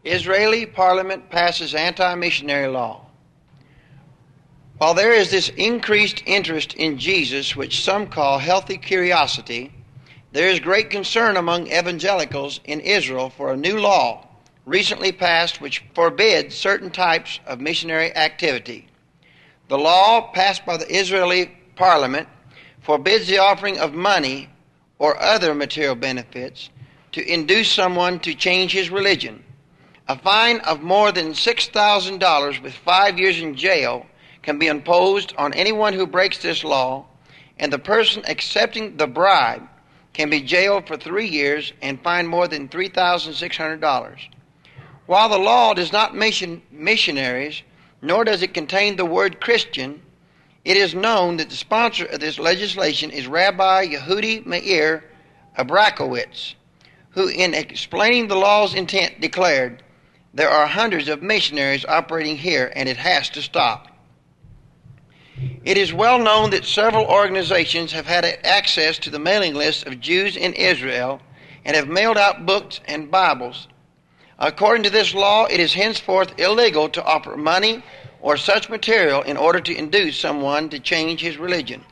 Israeli parliament passes anti-missionary law. While there is this increased interest in Jesus, which some call healthy curiosity, there is great concern among evangelicals in Israel for a new law recently passed which forbids certain types of missionary activity. The law passed by the Israeli parliament forbids the offering of money or other material benefits to induce someone to change his religion. A fine of more than $6,000 with 5 years in jail can be imposed on anyone who breaks this law, and the person accepting the bribe can be jailed for 3 years and fined more than $3,600. While the law does not mention missionaries, nor does it contain the word Christian, it is known that the sponsor of this legislation is Rabbi Yehudi Meir Abrakowitz, who in explaining the law's intent declared, "There are hundreds of missionaries operating here and it has to stop." It is well known that several organizations have had access to the mailing list of Jews in Israel and have mailed out books and Bibles. According to this law, it is henceforth illegal to offer money or such material in order to induce someone to change his religion.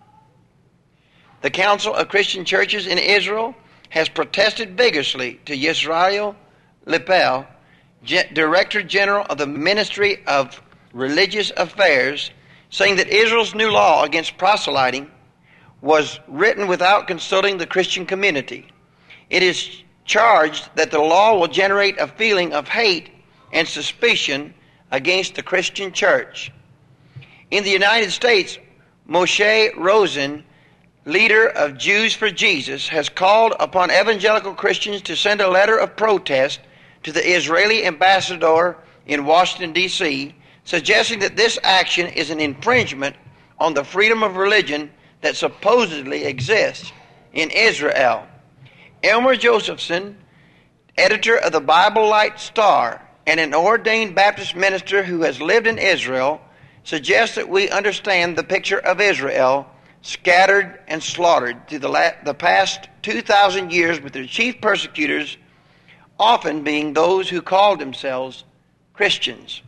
The Council of Christian Churches in Israel has protested vigorously to Yisrael Lepel, Director General of the Ministry of Religious Affairs, saying that Israel's new law against proselyting was written without consulting the Christian community. It is charged that the law will generate a feeling of hate and suspicion against the Christian church. In the United States, Moshe Rosen, leader of Jews for Jesus, has called upon evangelical Christians to send a letter of protest to the Israeli ambassador in Washington, D.C., suggesting that this action is an infringement on the freedom of religion that supposedly exists in Israel. Elmer Josephson, editor of the Bible Light Star and an ordained Baptist minister who has lived in Israel, suggests that we understand the picture of Israel scattered and slaughtered through the past 2,000 years, with their chief persecutors often being those who called themselves Christians.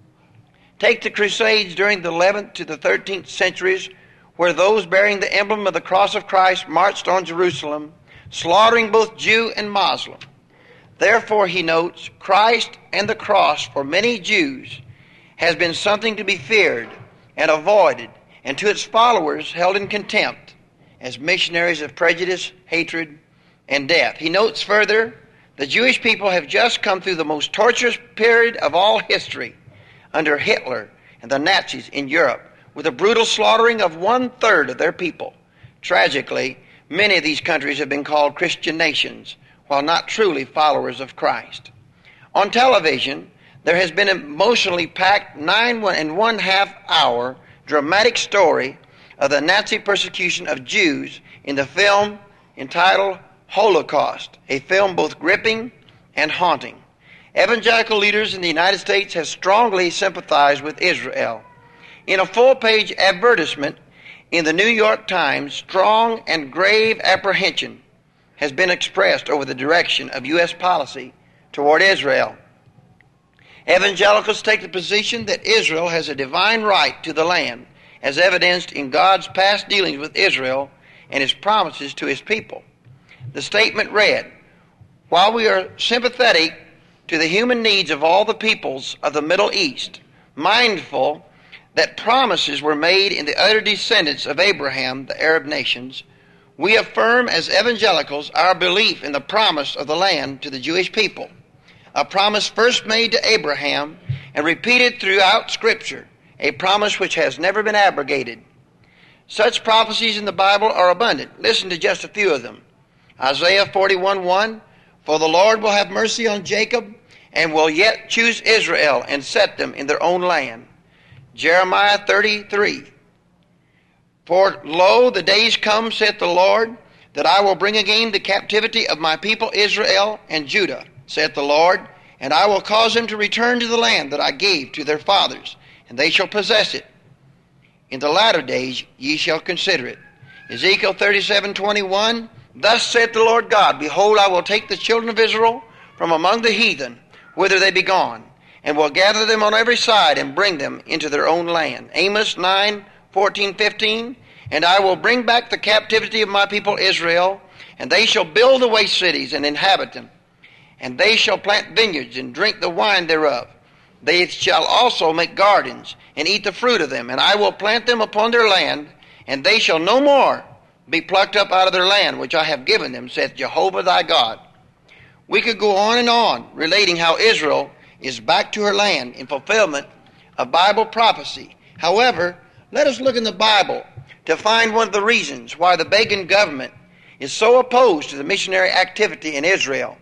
Take the Crusades during the 11th to the 13th centuries, where those bearing the emblem of the cross of Christ marched on Jerusalem, slaughtering both Jew and Muslim. Therefore, he notes, Christ and the cross for many Jews has been something to be feared and avoided, and to its followers held in contempt as missionaries of prejudice, hatred, and death. He notes further, the Jewish people have just come through the most torturous period of all history under Hitler and the Nazis in Europe, with a brutal slaughtering of 1/3 of their people. Tragically, many of these countries have been called Christian nations, while not truly followers of Christ. On television, there has been an emotionally packed 9.5 hour dramatic story of the Nazi persecution of Jews in the film entitled Holocaust, a film both gripping and haunting. Evangelical leaders in the United States have strongly sympathized with Israel. In a full-page advertisement in the New York Times, strong and grave apprehension has been expressed over the direction of U.S. policy toward Israel. Evangelicals take the position that Israel has a divine right to the land, as evidenced in God's past dealings with Israel and his promises to his people. The statement read, "While we are sympathetic to the human needs of all the peoples of the Middle East, mindful that promises were made in the other descendants of Abraham, the Arab nations, we affirm as evangelicals our belief in the promise of the land to the Jewish people, a promise first made to Abraham and repeated throughout Scripture, a promise which has never been abrogated. Such prophecies in the Bible are abundant. Listen to just a few of them. Isaiah 41:1, for the Lord will have mercy on Jacob and will yet choose Israel and set them in their own land. Jeremiah 33, for lo, the days come, saith the Lord, that I will bring again the captivity of my people Israel and Judah, saith the Lord, and I will cause them to return to the land that I gave to their fathers, and they shall possess it. In the latter days ye shall consider it. Ezekiel 37:21, thus saith the Lord God, behold, I will take the children of Israel from among the heathen, whither they be gone, and will gather them on every side and bring them into their own land. Amos 9:14-15. And I will bring back the captivity of my people Israel, and they shall build the waste cities and inhabit them. And they shall plant vineyards and drink the wine thereof. They shall also make gardens and eat the fruit of them. And I will plant them upon their land, and they shall no more be plucked up out of their land, which I have given them, saith Jehovah thy God. We could go on relating how Israel is back to her land in fulfillment of Bible prophecy. However, let us look in the Bible to find one of the reasons why the Begin government is so opposed to the missionary activity in Israel.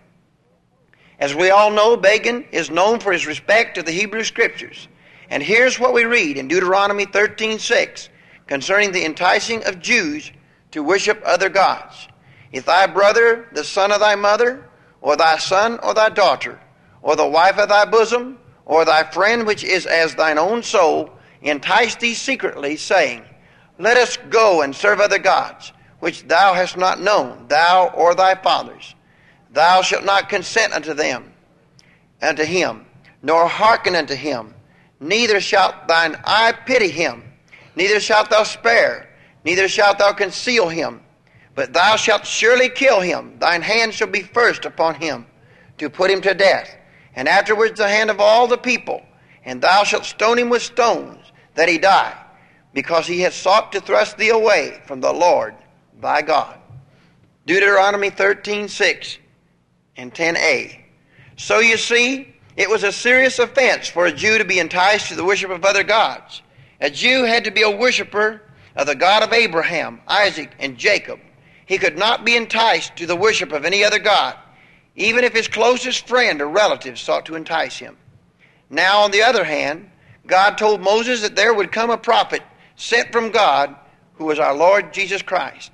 As we all know, Begin is known for his respect to the Hebrew Scriptures. And here's what we read in Deuteronomy 13:6 concerning the enticing of Jews to worship other gods. If thy brother, the son of thy mother, or thy son or thy daughter, or the wife of thy bosom, or thy friend which is as thine own soul, entice thee secretly, saying, Let us go and serve other gods, which thou hast not known, thou or thy fathers. Thou shalt not consent unto them, unto him, nor hearken unto him. Neither shalt thine eye pity him, neither shalt thou spare, neither shalt thou conceal him. But thou shalt surely kill him. Thine hand shall be first upon him, to put him to death, and afterwards the hand of all the people. And thou shalt stone him with stones, that he die, because he has sought to thrust thee away from the Lord thy God. Deuteronomy 13:6 and 10a. So you see, it was a serious offense for a Jew to be enticed to the worship of other gods. A Jew had to be a worshiper of the God of Abraham, Isaac, and Jacob. He could not be enticed to the worship of any other god, even if his closest friend or relative sought to entice him. Now, on the other hand, God told Moses that there would come a prophet sent from God, who was our Lord Jesus Christ.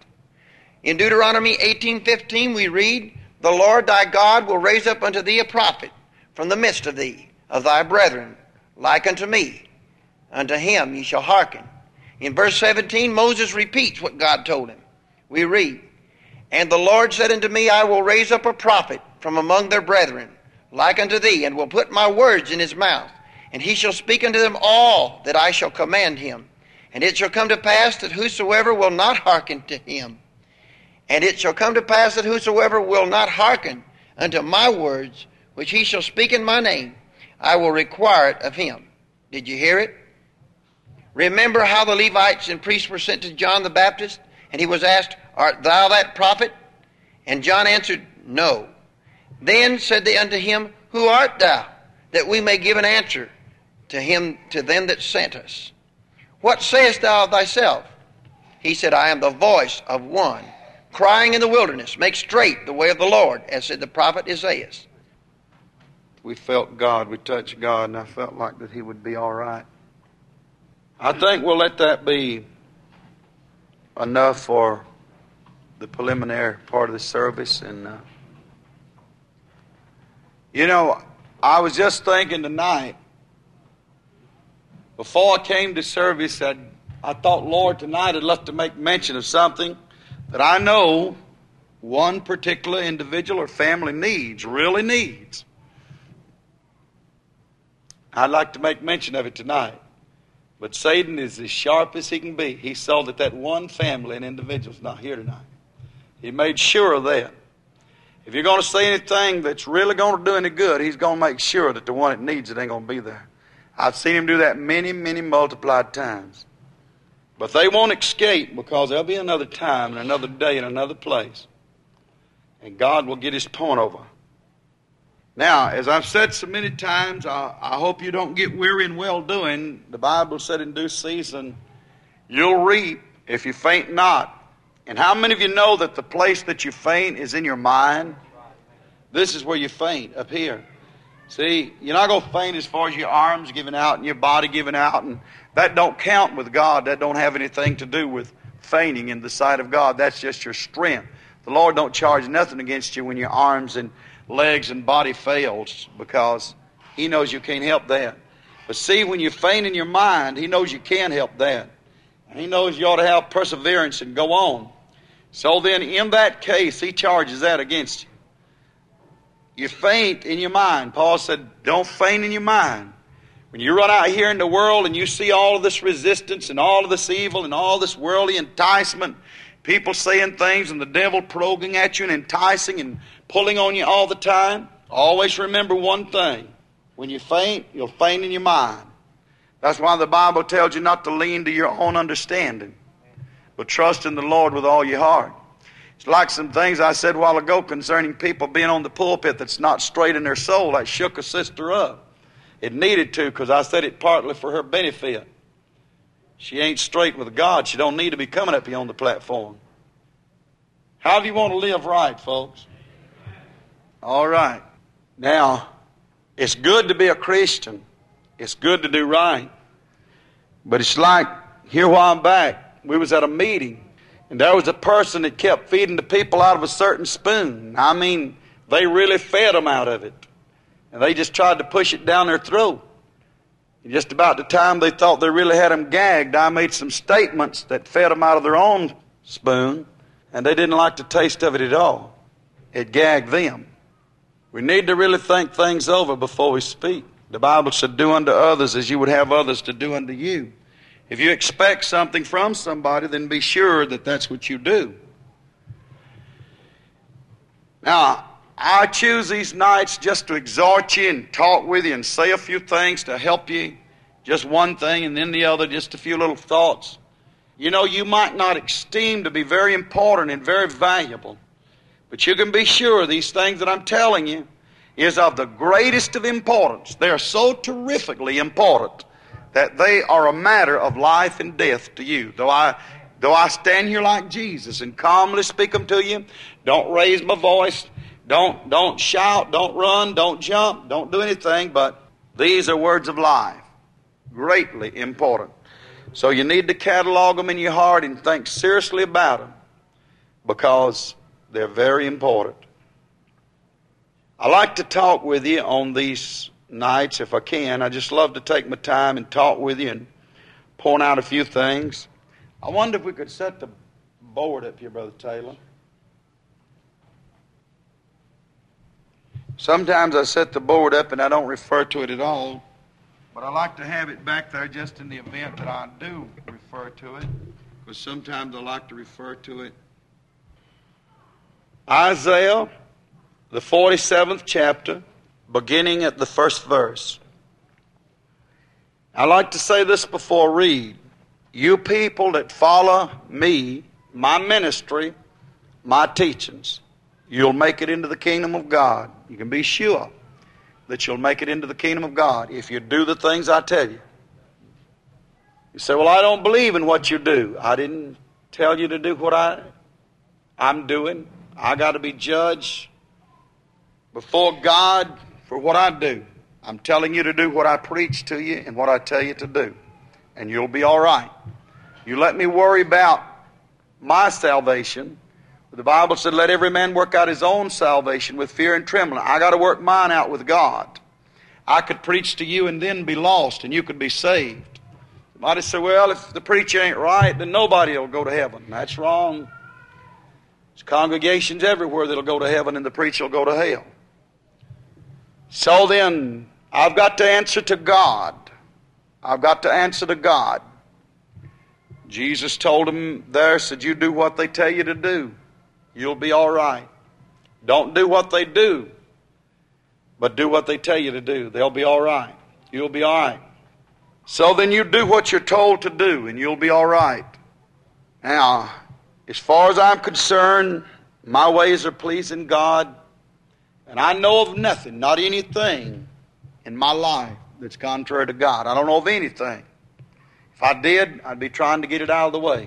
In Deuteronomy 18:15 we read, The Lord thy God will raise up unto thee a prophet from the midst of thee, of thy brethren, like unto me. Unto him ye shall hearken. In verse 17, Moses repeats what God told him. We read, And the Lord said unto me, I will raise up a prophet from among their brethren, like unto thee, and will put my words in his mouth. And he shall speak unto them all that I shall command him. And it shall come to pass that whosoever will not hearken to him, and it shall come to pass that whosoever will not hearken unto my words, which he shall speak in my name, I will require it of him. Did you hear it? Remember how the Levites and priests were sent to John the Baptist, and he was asked, Art thou that prophet? And John answered, No. Then said they unto him, Who art thou, that we may give an answer to them that sent us? What sayest thou of thyself? He said, I am the voice of one crying in the wilderness, Make straight the way of the Lord, as said the prophet Isaiah. We felt God, we touched God, and I felt like that he would be all right. I think we'll let that be enough for the preliminary part of the service. And I was just thinking tonight, before I came to service, I thought, Lord, tonight I'd love to make mention of something that I know one particular individual or family really needs. I'd like to make mention of it tonight. But Satan is as sharp as he can be. He saw that one family and individual is not here tonight. He made sure of that. If you're going to say anything that's really going to do any good, he's going to make sure that the one that needs it ain't going to be there. I've seen him do that many, many multiplied times. But they won't escape, because there'll be another time and another day and another place. And God will get his point over. Now, as I've said so many times, I hope you don't get weary in well-doing. The Bible said in due season, you'll reap if you faint not. And how many of you know that the place that you faint is in your mind? This is where you faint, up here. See, you're not going to faint as far as your arms giving out and your body giving out. And that don't count with God. That don't have anything to do with fainting in the sight of God. That's just your strength. The Lord don't charge nothing against you when your arms and legs and body fails, because he knows you can't help that. But see, when you faint in your mind, he knows you can help that. And he knows you ought to have perseverance and go on. So then in that case, he charges that against you. You faint in your mind. Paul said, don't faint in your mind. When you run out here in the world and you see all of this resistance and all of this evil and all this worldly enticement, people saying things and the devil probing at you and enticing and pulling on you all the time, always remember one thing. When you faint, you'll faint in your mind. That's why the Bible tells you not to lean to your own understanding, but trust in the Lord with all your heart. It's like some things I said a while ago concerning people being on the pulpit that's not straight in their soul. That shook a sister up. It needed to, because I said it partly for her benefit. She ain't straight with God. She don't need to be coming up here on the platform. How do you want to live right, folks? All right. Now, it's good to be a Christian. It's good to do right. But it's like, here a while back, we was at a meeting, and there was a person that kept feeding the people out of a certain spoon. I mean, they really fed them out of it. And they just tried to push it down their throat. And just about the time they thought they really had them gagged, I made some statements that fed them out of their own spoon, and they didn't like the taste of it at all. It gagged them. We need to really think things over before we speak. The Bible said, do unto others as you would have others to do unto you. If you expect something from somebody, then be sure that that's what you do. Now, I choose these nights just to exhort you and talk with you and say a few things to help you. Just one thing and then the other, just a few little thoughts. You know, you might not esteem to be very important and very valuable, but you can be sure these things that I'm telling you is of the greatest of importance. They are so terrifically important that they are a matter of life and death to you. Though I stand here like Jesus and calmly speak them to you, don't raise my voice, don't shout, don't run, don't jump, don't do anything, but these are words of life. Greatly important. So you need to catalog them in your heart and think seriously about them, because they're very important. I like to talk with you on these nights if I can. I just love to take my time and talk with you and point out a few things. I wonder if we could set the board up here, Brother Taylor. Sometimes I set the board up and I don't refer to it at all, but I like to have it back there just in the event that I do refer to it, because sometimes I like to refer to it. Isaiah, the 47th chapter, beginning at the first verse. I like to say this before I read. You people that follow me, my ministry, my teachings, you'll make it into the kingdom of God. You can be sure that you'll make it into the kingdom of God if you do the things I tell you. You say, well, I don't believe in what you do. I didn't tell you to do what I'm doing. I got to be judged before God for what I do. I'm telling you to do what I preach to you and what I tell you to do, and you'll be all right. You let me worry about my salvation. The Bible said, let every man work out his own salvation with fear and trembling. I got to work mine out with God. I could preach to you and then be lost, and you could be saved. Somebody say, well, if the preacher ain't right, then nobody will go to heaven. That's wrong. There's congregations everywhere that'll go to heaven, and the preacher will go to hell. So then, I've got to answer to God. I've got to answer to God. Jesus told him there, said, you do what they tell you to do. You'll be all right. Don't do what they do, but do what they tell you to do. They'll be all right. You'll be all right. So then you do what you're told to do, and you'll be all right. Now, as far as I'm concerned, my ways are pleasing God, and I know of nothing, not anything in my life that's contrary to God. I don't know of anything. If I did, I'd be trying to get it out of the way.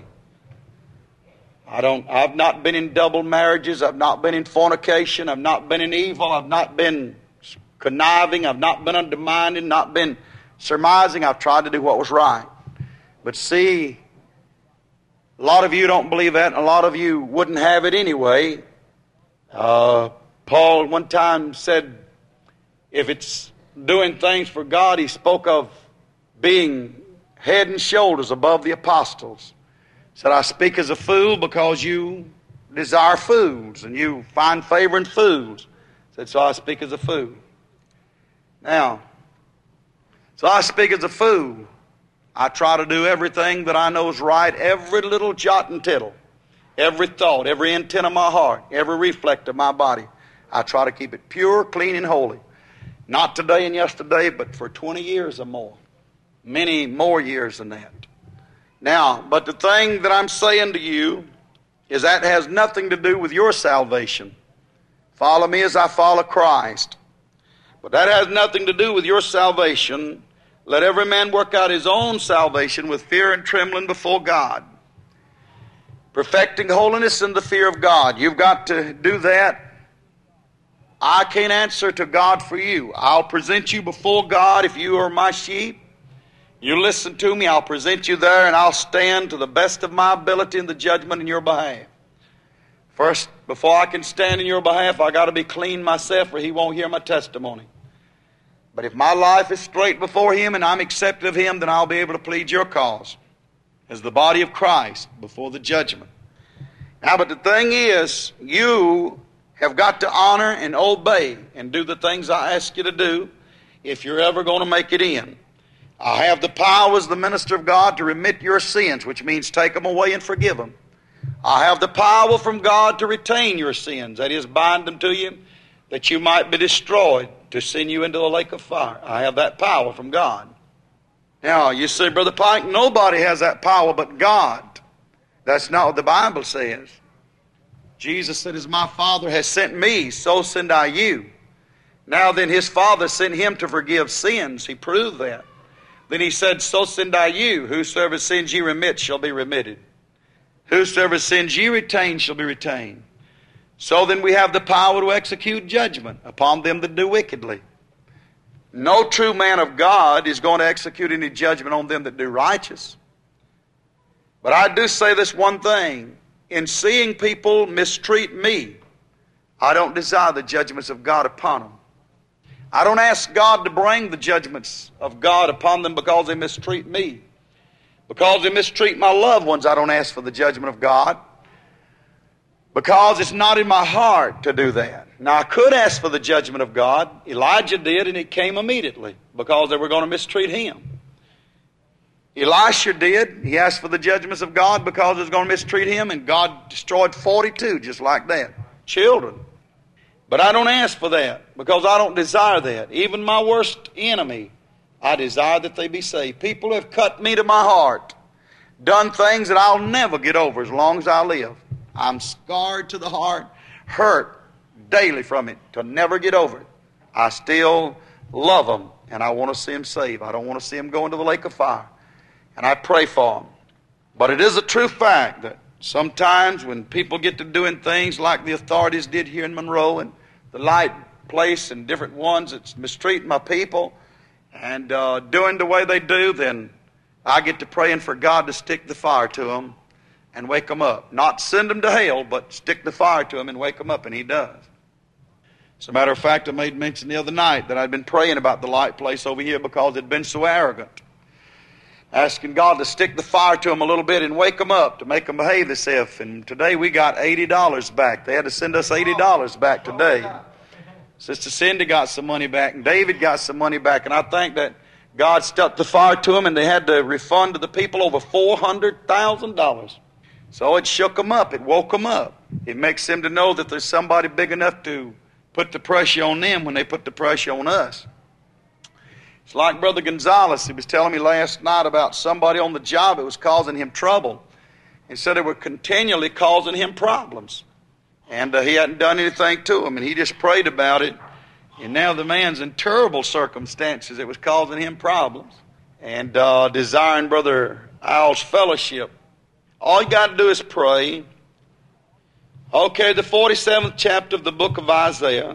I've not been in double marriages. I've not been in fornication. I've not been in evil. I've not been conniving. I've not been undermining, not been surmising. I've tried to do what was right. But see, a lot of you don't believe that, and a lot of you wouldn't have it anyway. Paul one time said, if it's doing things for God, he spoke of being head and shoulders above the apostles. Said, I speak as a fool because you desire fools and you find favor in fools. Said, so I speak as a fool. Now, so I speak as a fool. I try to do everything that I know is right, every little jot and tittle, every thought, every intent of my heart, every reflect of my body. I try to keep it pure, clean, and holy. Not today and yesterday, but for 20 years or more. Many more years than that. Now, but the thing that I'm saying to you is that has nothing to do with your salvation. Follow me as I follow Christ. But that has nothing to do with your salvation. Let every man work out his own salvation with fear and trembling before God. Perfecting holiness in the fear of God. You've got to do that. I can't answer to God for you. I'll present you before God if you are my sheep. You listen to me, I'll present you there, and I'll stand to the best of my ability in the judgment in your behalf. First, before I can stand in your behalf, I got to be clean myself, or He won't hear my testimony. But if my life is straight before Him and I'm accepted of Him, then I'll be able to plead your cause as the body of Christ before the judgment. Now, but the thing is, you have got to honor and obey and do the things I ask you to do if you're ever going to make it in. I have the power as the minister of God to remit your sins, which means take them away and forgive them. I have the power from God to retain your sins, that is, bind them to you, that you might be destroyed, to send you into the lake of fire. I have that power from God. Now, you say, Brother Pike, nobody has that power but God. That's not what the Bible says. Jesus said, as my Father has sent me, so send I you. Now then, His Father sent Him to forgive sins. He proved that. Then He said, so send I you. Whosoever sins ye remit shall be remitted. Whosoever sins ye retain shall be retained. So then we have the power to execute judgment upon them that do wickedly. No true man of God is going to execute any judgment on them that do righteous. But I do say this one thing. In seeing people mistreat me, I don't desire the judgments of God upon them. I don't ask God to bring the judgments of God upon them because they mistreat me. Because they mistreat my loved ones, I don't ask for the judgment of God. Because it's not in my heart to do that. Now, I could ask for the judgment of God. Elijah did, and it came immediately because they were going to mistreat him. Elisha did. He asked for the judgments of God because they was going to mistreat him, and God destroyed 42 just like that. Children. But I don't ask for that because I don't desire that. Even my worst enemy, I desire that they be saved. People have cut me to my heart, done things that I'll never get over as long as I live. I'm scarred to the heart, hurt daily from it, to never get over it. I still love them, and I want to see them saved. I don't want to see them go into the lake of fire. And I pray for them. But it is a true fact that sometimes when people get to doing things like the authorities did here in Monroe and the Light Place and different ones that's mistreating my people and doing the way they do, then I get to praying for God to stick the fire to them and wake them up. Not send them to hell, but stick the fire to them and wake them up, and He does. As a matter of fact, I made mention the other night that I'd been praying about the Light Place over here because it'd been so arrogant. Asking God to stick the fire to them a little bit and wake them up, to make them behave themselves. And today we got $80 back. They had to send us $80 back today. Sister Cindy got some money back, and David got some money back. And I think that God stuck the fire to them, and they had to refund to the people over $400,000. So it shook them up. It woke them up. It makes them to know that there's somebody big enough to put the pressure on them when they put the pressure on us. It's like Brother Gonzalez. He was telling me last night about somebody on the job that was causing him trouble. He said they were continually causing him problems. And he hadn't done anything to him, and he just prayed about it. And now the man's in terrible circumstances. It was causing him problems. And desiring Brother Owl's fellowship. All you got to do is pray. Okay, the 47th chapter of the book of Isaiah.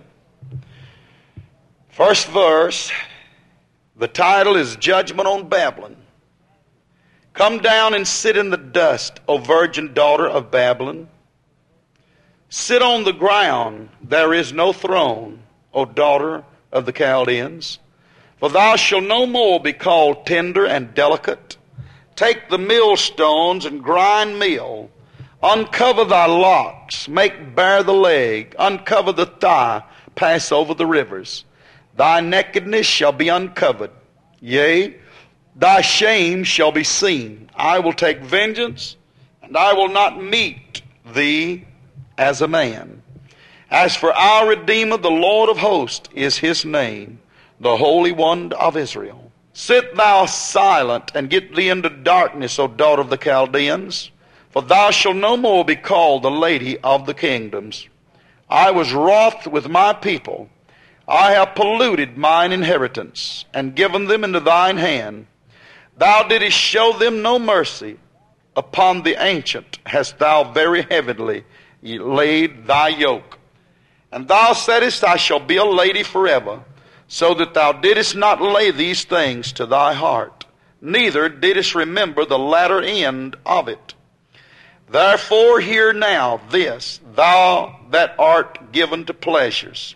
First verse. The title is Judgment on Babylon. Come down and sit in the dust, O virgin daughter of Babylon. Sit on the ground, there is no throne, O daughter of the Chaldeans. For thou shalt no more be called tender and delicate. Take the millstones and grind meal. Uncover thy locks, make bare the leg, uncover the thigh, pass over the rivers. Thy nakedness shall be uncovered. Yea, thy shame shall be seen. I will take vengeance, and I will not meet thee as a man. As for our Redeemer, the Lord of hosts is his name, the Holy One of Israel. Sit thou silent, and get thee into darkness, O daughter of the Chaldeans, for thou shalt no more be called the lady of the kingdoms. I was wroth with my people. I have polluted mine inheritance, and given them into thine hand. Thou didst show them no mercy. Upon the ancient hast thou very heavily laid thy yoke. And thou saidst, I shall be a lady forever, so that thou didst not lay these things to thy heart, neither didst remember the latter end of it. Therefore hear now this, thou that art given to pleasures,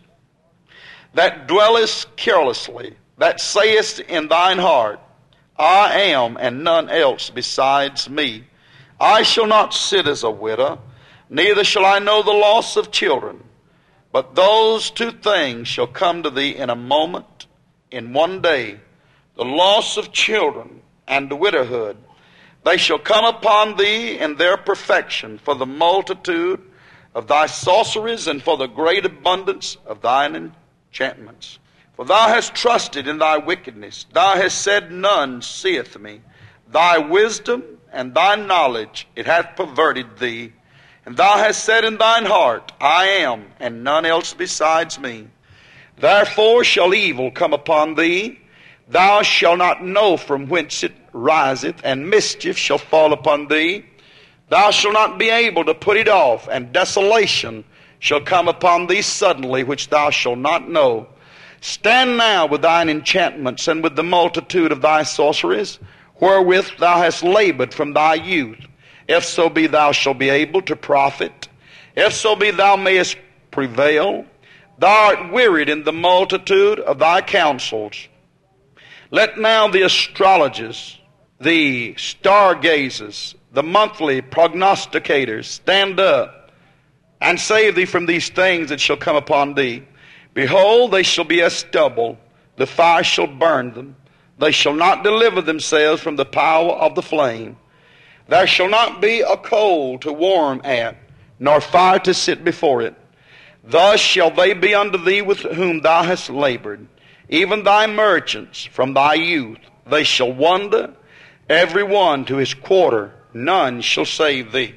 that dwellest carelessly, that sayest in thine heart, I am, and none else besides me. I shall not sit as a widow, neither shall I know the loss of children. But those two things shall come to thee in a moment, in one day, the loss of children and the widowhood. They shall come upon thee in their perfection, for the multitude of thy sorceries, and for the great abundance of thine enchantments. For thou hast trusted in thy wickedness. Thou hast said, none seeth me. Thy wisdom and thy knowledge, it hath perverted thee. And thou hast said in thine heart, I am, and none else besides me. Therefore shall evil come upon thee. Thou shalt not know from whence it riseth, and mischief shall fall upon thee. Thou shalt not be able to put it off, and desolation shall come upon thee suddenly, which thou shalt not know. Stand now with thine enchantments, and with the multitude of thy sorceries, wherewith thou hast labored from thy youth. If so be thou shalt be able to profit, if so be thou mayest prevail. Thou art wearied in the multitude of thy counsels. Let now the astrologers, the stargazers, the monthly prognosticators stand up, and save thee from these things that shall come upon thee. Behold, they shall be as stubble, the fire shall burn them. They shall not deliver themselves from the power of the flame. There shall not be a coal to warm at, nor fire to sit before it. Thus shall they be unto thee with whom thou hast labored, even thy merchants from thy youth. They shall wander, every one to his quarter. None shall save thee.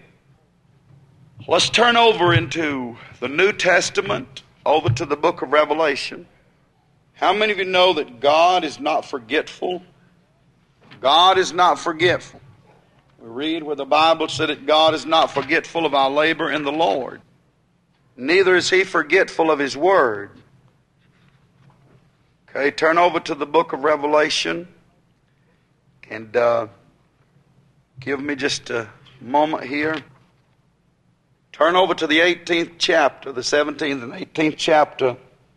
Let's turn over into the New Testament, over to the book of Revelation. How many of you know that God is not forgetful? God is not forgetful. We read where the Bible said that God is not forgetful of our labor in the Lord. Neither is he forgetful of his word. Okay, turn over to the book of Revelation, and give me just a moment here. Turn over to the 18th chapter, the 17th and 18th chapter.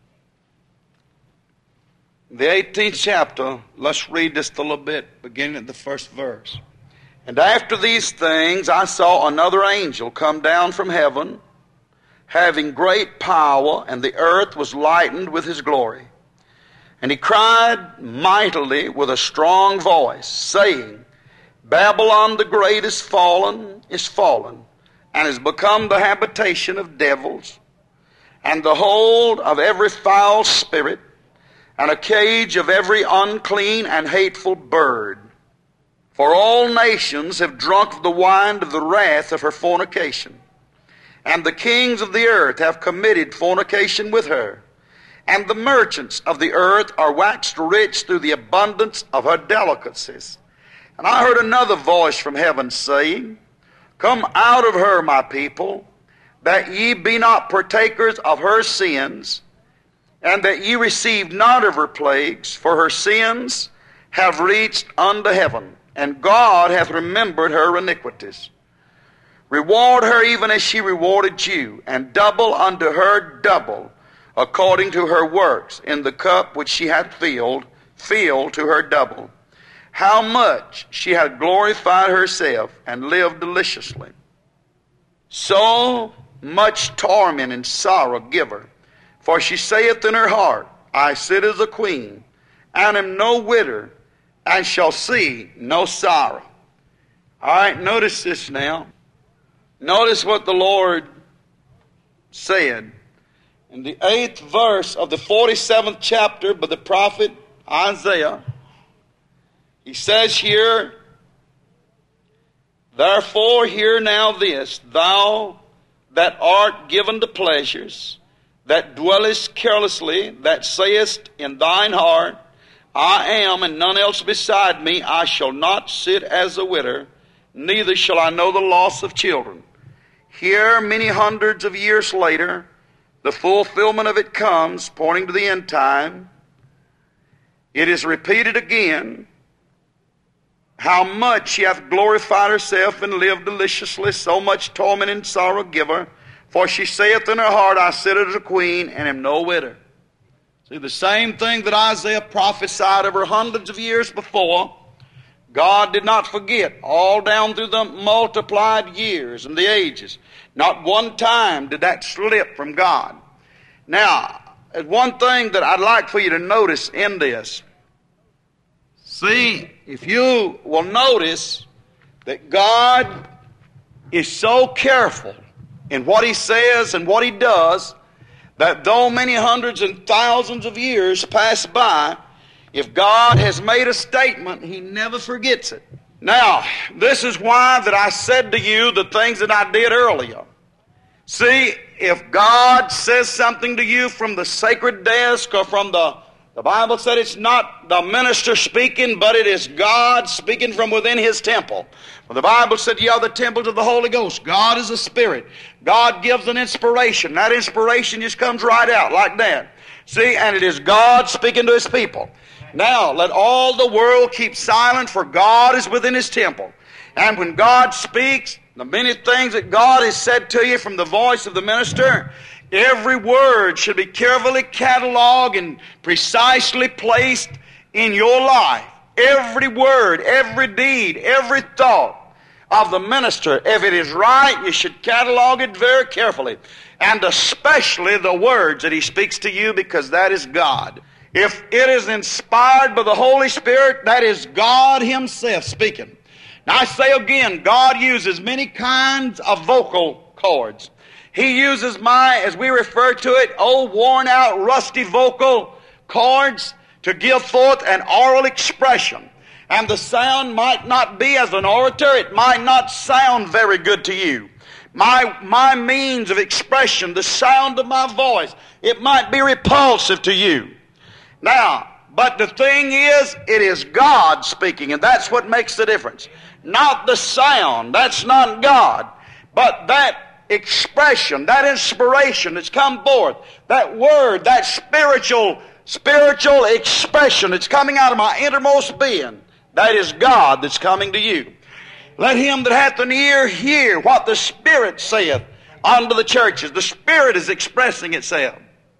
The 18th chapter, let's read just a little bit, beginning at the first verse. And after these things I saw another angel come down from heaven, having great power, and the earth was lightened with his glory. And he cried mightily with a strong voice, saying, Babylon the great is fallen, and is become the habitation of devils, and the hold of every foul spirit, and a cage of every unclean and hateful bird. For all nations have drunk of the wine of the wrath of her fornication, and the kings of the earth have committed fornication with her, and the merchants of the earth are waxed rich through the abundance of her delicacies. And I heard another voice from heaven saying, Come out of her, my people, that ye be not partakers of her sins, and that ye receive not of her plagues, for her sins have reached unto heaven, and God hath remembered her iniquities. Reward her even as she rewarded you, and double unto her double, according to her works. In the cup which she hath filled, fill to her double. How much she hath glorified herself, and lived deliciously. So much torment and sorrow give her, For she saith in her heart, I sit as a queen, and am no widow, and shall see no sorrow. All right, notice this now. Notice what the Lord said in the 8th verse of the 47th chapter by the prophet Isaiah. He says here, Therefore hear now this, thou that art given to pleasures, that dwellest carelessly, that sayest in thine heart, I am and none else beside me, I shall not sit as a widow, neither shall I know the loss of children. Here, many hundreds of years later, the fulfillment of it comes, pointing to the end time. It is repeated again, how much she hath glorified herself and lived deliciously, so much torment and sorrow give her. For she saith in her heart, I sit as a queen, and am no widow. See, the same thing that Isaiah prophesied over hundreds of years before, God did not forget all down through the multiplied years and the ages. Not one time did that slip from God. Now, there's one thing that I'd like for you to notice in this. See, if you will notice that God is so careful in what He says and what He does, that though many hundreds and thousands of years pass by, if God has made a statement, He never forgets it. Now, this is why that I said to you the things that I did earlier. See, if God says something to you from the sacred desk or from the Bible said it's not the minister speaking, but it is God speaking from within His temple. Well, the Bible said, ye are the temples of the Holy Ghost. God is a spirit. God gives an inspiration. That inspiration just comes right out like that. See, and it is God speaking to His people. Now, let all the world keep silent, for God is within His temple. And when God speaks, the many things that God has said to you from the voice of the minister, every word should be carefully cataloged and precisely placed in your life. Every word, every deed, every thought of the minister, if it is right, you should catalog it very carefully. And especially the words that he speaks to you, because that is God. If it is inspired by the Holy Spirit, that is God Himself speaking. Now I say again, God uses many kinds of vocal cords. He uses as we refer to it, old worn out rusty vocal cords to give forth an oral expression. And the sound might not be as an orator, it might not sound very good to you. My means of expression, the sound of my voice, it might be repulsive to you. Now, but the thing is, it is God speaking, and that's what makes the difference. Not the sound, that's not God, but that expression, that inspiration that's come forth, that word, that spiritual expression that's coming out of my innermost being, that is God that's coming to you. Let him that hath an ear hear what the Spirit saith unto the churches. The Spirit is expressing itself.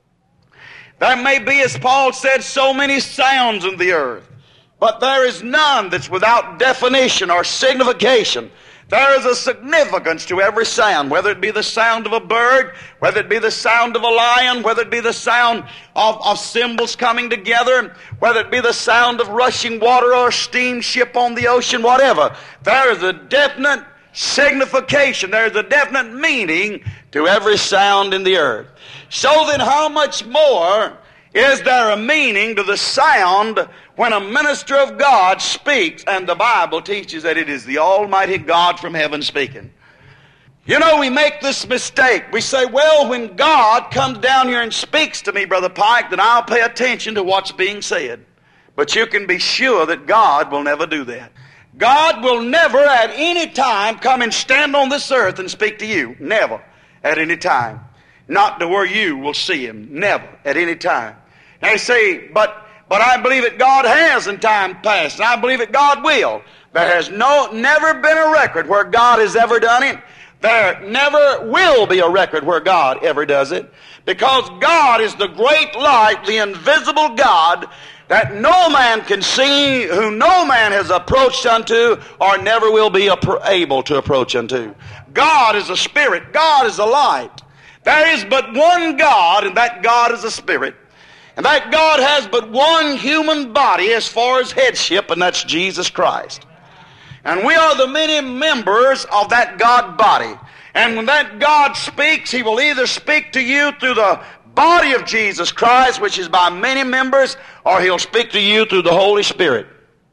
There may be, as Paul said, so many sounds in the earth, but there is none that's without definition or signification. There is a significance to every sound, whether it be the sound of a bird, whether it be the sound of a lion, whether it be the sound of cymbals coming together, whether it be the sound of rushing water or a steamship on the ocean, whatever. There is a definite signification. There is a definite meaning to every sound in the earth. So then how much more is there a meaning to the sound when a minister of God speaks, and the Bible teaches that it is the Almighty God from heaven speaking? You know, we make this mistake. We say, well, when God comes down here and speaks to me, Brother Pike, then I'll pay attention to what's being said. But you can be sure that God will never do that. God will never at any time come and stand on this earth and speak to you. Never at any time. Not to where you will see Him. Never at any time. Now you say, but I believe that God has in time past, and I believe that God will. There has never been a record where God has ever done it. There never will be a record where God ever does it. Because God is the great light, the invisible God, that no man can see, who no man has approached unto, or never will be able to approach unto. God is a spirit. God is a light. There is but one God, and that God is a spirit. And that God has but one human body as far as headship, and that's Jesus Christ. And we are the many members of that God body. And when that God speaks, He will either speak to you through the body of Jesus Christ, which is by many members, or He'll speak to you through the Holy Spirit.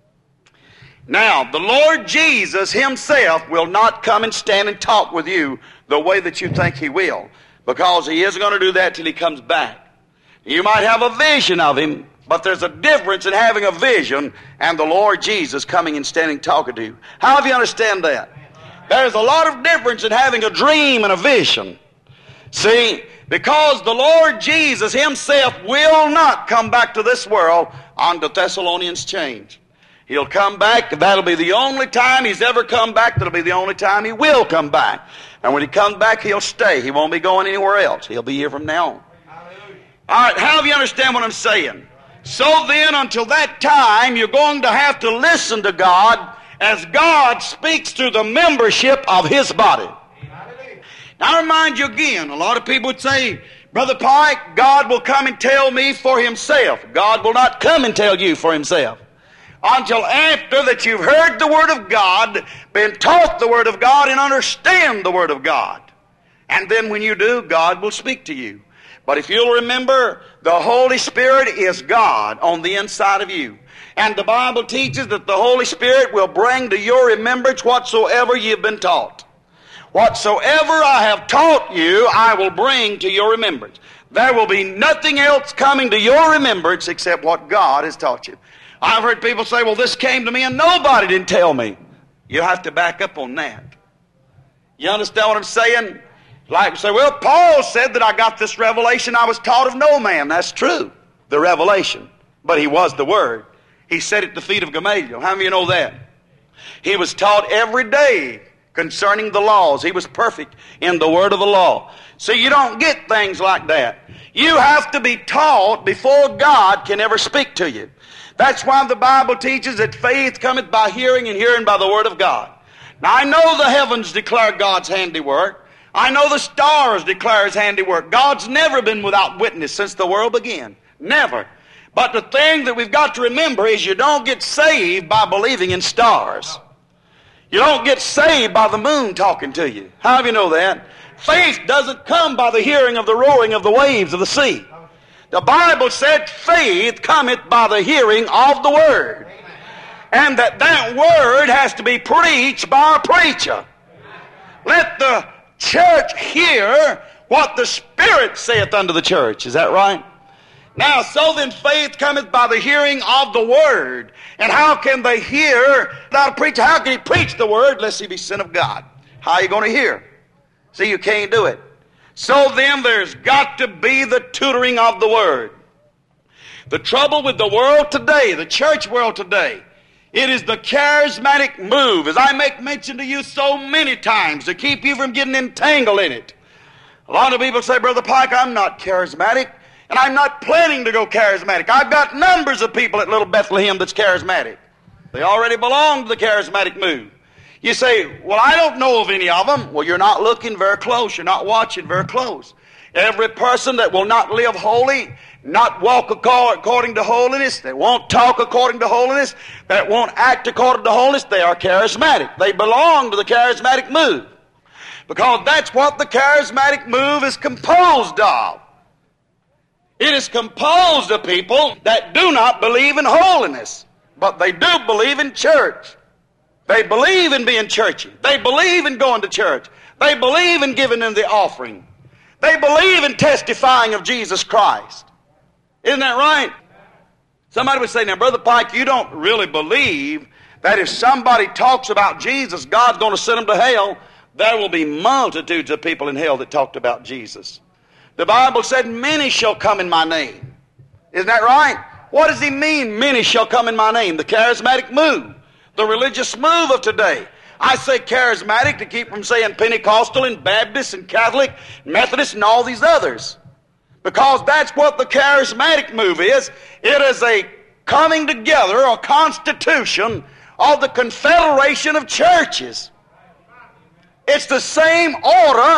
Now, the Lord Jesus Himself will not come and stand and talk with you the way that you think He will, because He isn't going to do that till He comes back. You might have a vision of Him, but there's a difference in having a vision and the Lord Jesus coming and standing talking to you. How do you understand that? There's a lot of difference in having a dream and a vision. See, because the Lord Jesus Himself will not come back to this world on the Thessalonians change. He'll come back. That'll be the only time He's ever come back. That'll be the only time He will come back. And when He comes back, He'll stay. He won't be going anywhere else. He'll be here from now on. All right, how do you understand what I'm saying? So then, until that time, you're going to have to listen to God as God speaks through the membership of His body. Now, I remind you again, a lot of people would say, Brother Pike, God will come and tell me for Himself. God will not come and tell you for Himself until after that you've heard the Word of God, been taught the Word of God, and understand the Word of God. And then when you do, God will speak to you. But if you'll remember, the Holy Spirit is God on the inside of you. And the Bible teaches that the Holy Spirit will bring to your remembrance whatsoever you've been taught. Whatsoever I have taught you, I will bring to your remembrance. There will be nothing else coming to your remembrance except what God has taught you. I've heard people say, well, this came to me and nobody didn't tell me. You have to back up on that. You understand what I'm saying? Like, say, well, Paul said that I got this revelation I was taught of no man. That's true, the revelation. But he was the Word. He sat at the feet of Gamaliel. How many of you know that? He was taught every day concerning the laws. He was perfect in the word of the law. So you don't get things like that. You have to be taught before God can ever speak to you. That's why the Bible teaches that faith cometh by hearing, and hearing by the word of God. Now, I know the heavens declare God's handiwork. I know the stars declare His handiwork. God's never been without witness since the world began. Never. But the thing that we've got to remember is you don't get saved by believing in stars. You don't get saved by the moon talking to you. How do you know that? Faith doesn't come by the hearing of the roaring of the waves of the sea. The Bible said faith cometh by the hearing of the Word. And that Word has to be preached by a preacher. Let the church hear what the Spirit saith unto the church. Is that right? Now, so then faith cometh by the hearing of the Word. And how can they hear without a preacher? How can he preach the Word unless he be sent of God? How are you going to hear? See, you can't do it. So then there's got to be the tutoring of the Word. The trouble with the world today, the church world today, it is the charismatic move, as I make mention to you so many times, to keep you from getting entangled in it. A lot of people say, Brother Pike, I'm not charismatic, and I'm not planning to go charismatic. I've got numbers of people at Little Bethlehem that's charismatic. They already belong to the charismatic move. You say, well, I don't know of any of them. Well, you're not looking very close. You're not watching very close. Every person that will not live holy, not walk according to holiness, that won't talk according to holiness, that won't act according to holiness, they are charismatic. They belong to the charismatic move. Because that's what the charismatic move is composed of. It is composed of people that do not believe in holiness, but they do believe in church. They believe in being churchy. They believe in going to church. They believe in giving in the offering. They believe in testifying of Jesus Christ. Isn't that right? Somebody would say, now, Brother Pike, you don't really believe that if somebody talks about Jesus, God's going to send them to hell. There will be multitudes of people in hell that talked about Jesus. The Bible said, many shall come in my name. Isn't that right? What does he mean, many shall come in my name? The charismatic move, the religious move of today. I say charismatic to keep from saying Pentecostal and Baptist and Catholic, Methodist and all these others. Because that's what the charismatic move is. It is a coming together, a constitution of the confederation of churches. It's the same order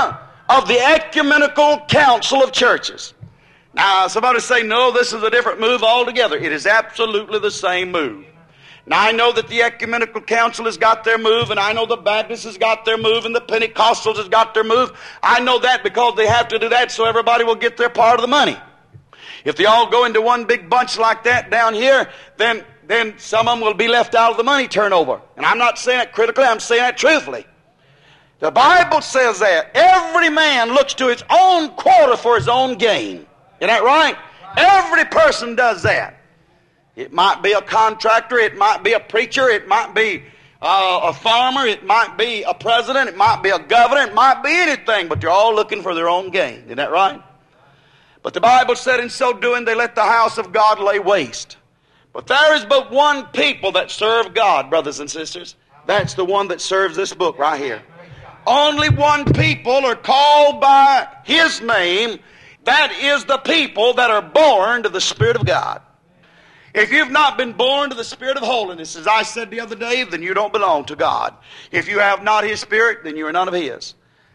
of the Ecumenical Council of Churches. Now, somebody say, no, this is a different move altogether. It is absolutely the same move. Now, I know that the Ecumenical Council has got their move, and I know the Baptists has got their move, and the Pentecostals has got their move. I know that because they have to do that so everybody will get their part of the money. If they all go into one big bunch like that down here, then some of them will be left out of the money turnover. And I'm not saying that critically, I'm saying that truthfully. The Bible says that every man looks to his own quota for his own gain. Isn't that right? Every person does that. It might be a contractor, it might be a preacher, it might be a farmer, it might be a president, it might be a governor, it might be anything, but they're all looking for their own gain. Isn't that right? But the Bible said in so doing they let the house of God lay waste. But there is but one people that serve God, brothers and sisters. That's the one that serves this book right here. Only one people are called by His name. That is the people that are born to the Spirit of God. If you've not been born to the Spirit of holiness, as I said the other day, then you don't belong to God. If you have not His Spirit, then you are none of His.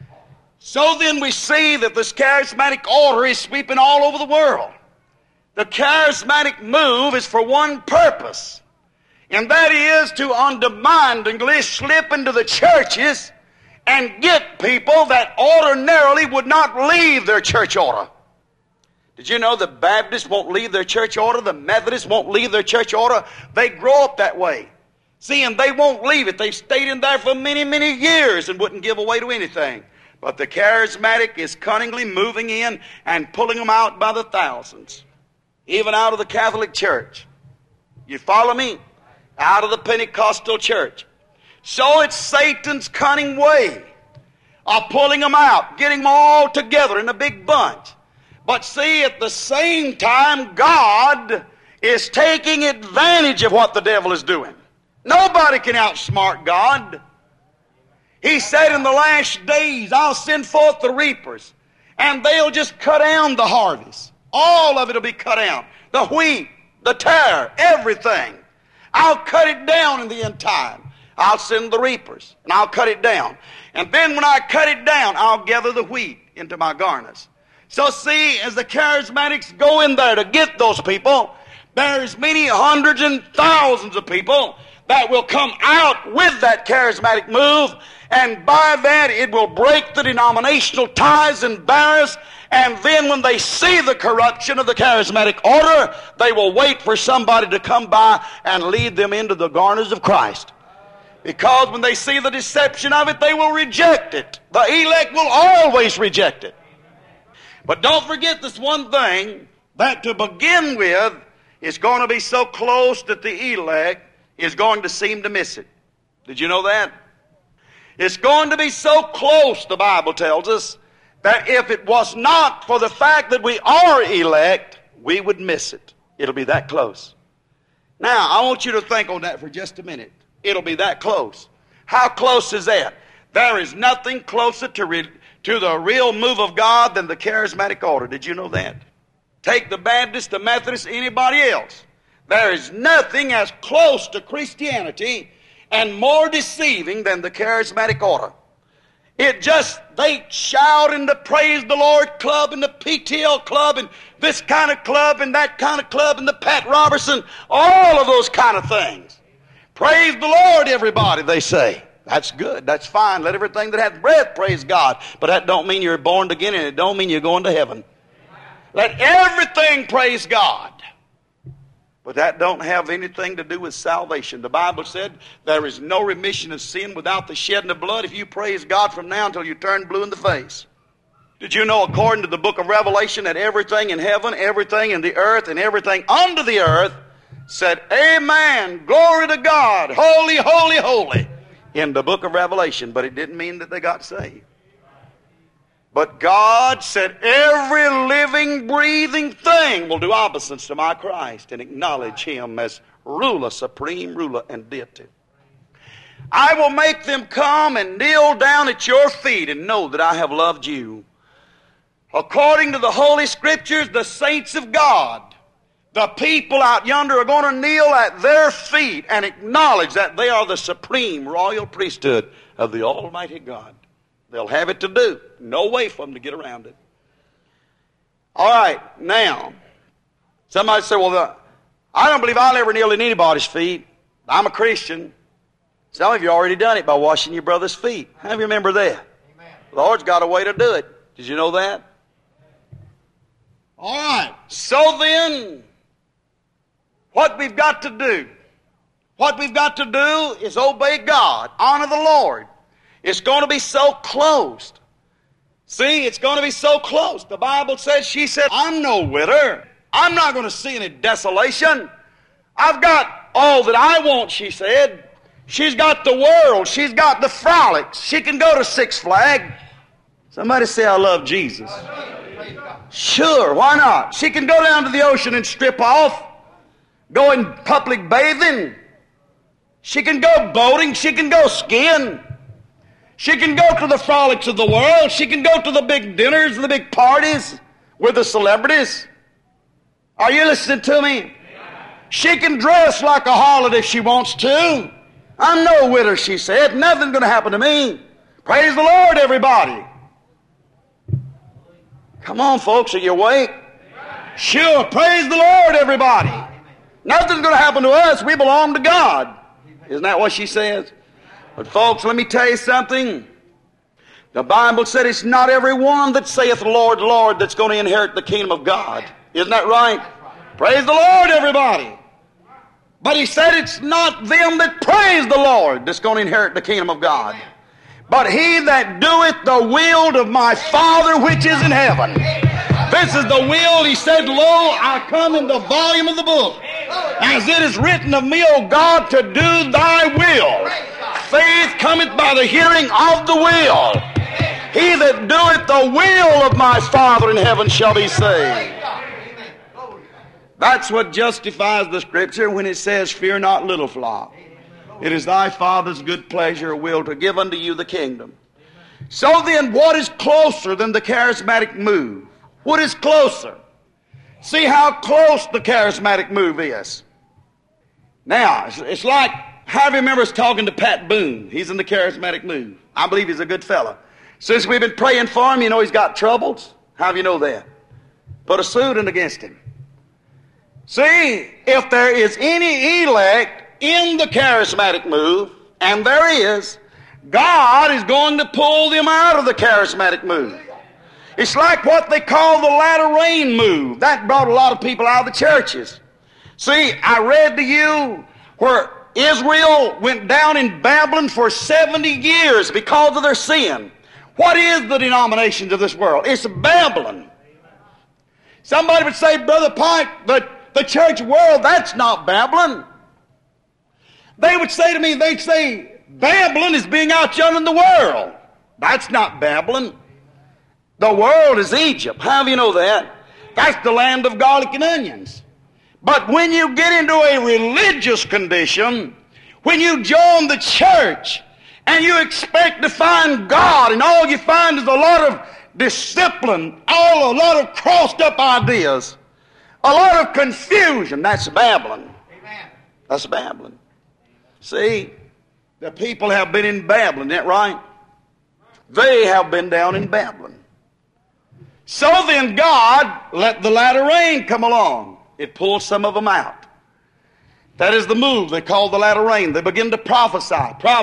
So then we see that this charismatic order is sweeping all over the world. The charismatic move is for one purpose, and that is to undemandingly slip into the churches and get people that ordinarily would not leave their church order. Did you know the Baptists won't leave their church order? The Methodists won't leave their church order? They grow up that way. See, and they won't leave it. They've stayed in there for many, many years and wouldn't give away to anything. But the charismatic is cunningly moving in and pulling them out by the thousands. Even out of the Catholic Church. You follow me? Out of the Pentecostal church. So it's Satan's cunning way of pulling them out, getting them all together in a big bunch. But see, at the same time, God is taking advantage of what the devil is doing. Nobody can outsmart God. He said in the last days, I'll send forth the reapers, and they'll just cut down the harvest. All of it will be cut down. The wheat, the tare, everything. I'll cut it down in the end time. I'll send the reapers, and I'll cut it down. And then when I cut it down, I'll gather the wheat into my garners. So see, as the charismatics go in there to get those people, there's many hundreds and thousands of people that will come out with that charismatic move, and by that it will break the denominational ties and barriers. And then when they see the corruption of the charismatic order, they will wait for somebody to come by and lead them into the garners of Christ. Because when they see the deception of it, they will reject it. The elect will always reject it. But don't forget this one thing, that to begin with, it's going to be so close that the elect is going to seem to miss it. Did you know that? It's going to be so close, the Bible tells us, that if it was not for the fact that we are elect, we would miss it. It'll be that close. Now, I want you to think on that for just a minute. It'll be that close. How close is that? There is nothing closer to the real move of God than the charismatic order. Did you know that? Take the Baptist, the Methodist, anybody else. There is nothing as close to Christianity and more deceiving than the charismatic order. They shout in the Praise the Lord club and the PTL club and this kind of club and that kind of club and the Pat Robertson, all of those kind of things. Praise the Lord, everybody, they say. That's good. That's fine. Let everything that hath breath praise God. But that don't mean you're born again, and it don't mean you're going to heaven. Let everything praise God. But that don't have anything to do with salvation. The Bible said there is no remission of sin without the shedding of blood if you praise God from now until you turn blue in the face. Did you know, according to the book of Revelation, that everything in heaven, everything in the earth, and everything under the earth said, Amen, glory to God, holy, holy, holy, in the book of Revelation. But it didn't mean that they got saved. But God said, every living, breathing thing will do obeisance to my Christ and acknowledge Him as ruler, supreme ruler, and deity. I will make them come and kneel down at your feet and know that I have loved you. According to the Holy Scriptures, the saints of God, the people out yonder are going to kneel at their feet and acknowledge that they are the supreme royal priesthood of the Almighty God. They'll have it to do. No way for them to get around it. All right, now, somebody say, well, I don't believe I'll ever kneel at anybody's feet. I'm a Christian. Some of you already done it by washing your brother's feet. How do you remember that? Amen. The Lord's got a way to do it. Did you know that? All right. So then, what we've got to do is obey God, honor the Lord. It's going to be so close. See, it's going to be so close. The Bible says, she said, I'm no widow. I'm not going to see any desolation. I've got all that I want, she said. She's got the world. She's got the frolics. She can go to Six Flags. Somebody say, I love Jesus. Sure, why not? She can go down to the ocean and strip off, go in public bathing. She can go boating. She can go skiing. She can go to the frolics of the world. She can go to the big dinners and the big parties with the celebrities. Are you listening to me? She can dress like a harlot if she wants to. I'm no widow, she said. Nothing's going to happen to me. Praise the Lord, everybody. Come on, folks, are you awake? Sure, praise the Lord, everybody. Nothing's going to happen to us. We belong to God. Isn't that what she says? But folks, let me tell you something. The Bible said it's not every one that saith, Lord, Lord, that's going to inherit the kingdom of God. Isn't that right? Praise the Lord, everybody. But he said it's not them that praise the Lord that's going to inherit the kingdom of God, but he that doeth the will of my Father which is in heaven. This is the will. He said, Lo, I come in the volume of the book, as it is written of me, O God, to do thy will. Faith cometh by the hearing of the will. He that doeth the will of my Father in heaven shall be saved. That's what justifies the Scripture when it says, Fear not, little flock. It is thy Father's good pleasure or will to give unto you the kingdom. So then, what is closer than the charismatic move? What is closer? See how close the charismatic move is. Now, it's like, how do you remember us talking to Pat Boone? He's in the charismatic move. I believe he's a good fellow. Since we've been praying for him, you know he's got troubles. How do you know that? Put a suit in against him. See, if there is any elect in the charismatic move, and there is, God is going to pull them out of the charismatic move. It's like what they call the latter rain move. That brought a lot of people out of the churches. See, I read to you where Israel went down in Babylon for 70 years because of their sin. What is the denominations of this world? It's Babylon. Somebody would say, Brother Pike, the church world, that's not Babylon. They would say to me, they'd say, Babylon is being outdone in the world. That's not Babylon. The world is Egypt. How do you know that? That's the land of garlic and onions. But when you get into a religious condition, when you join the church, and you expect to find God, and all you find is a lot of discipline, a lot of crossed up ideas, a lot of confusion, that's Babylon. Amen. That's Babylon. See, the people have been in Babylon, isn't that right? They have been down in Babylon. So then God let the latter rain come along. It pulled some of them out. That is the move they call the latter rain. They begin to prophesy.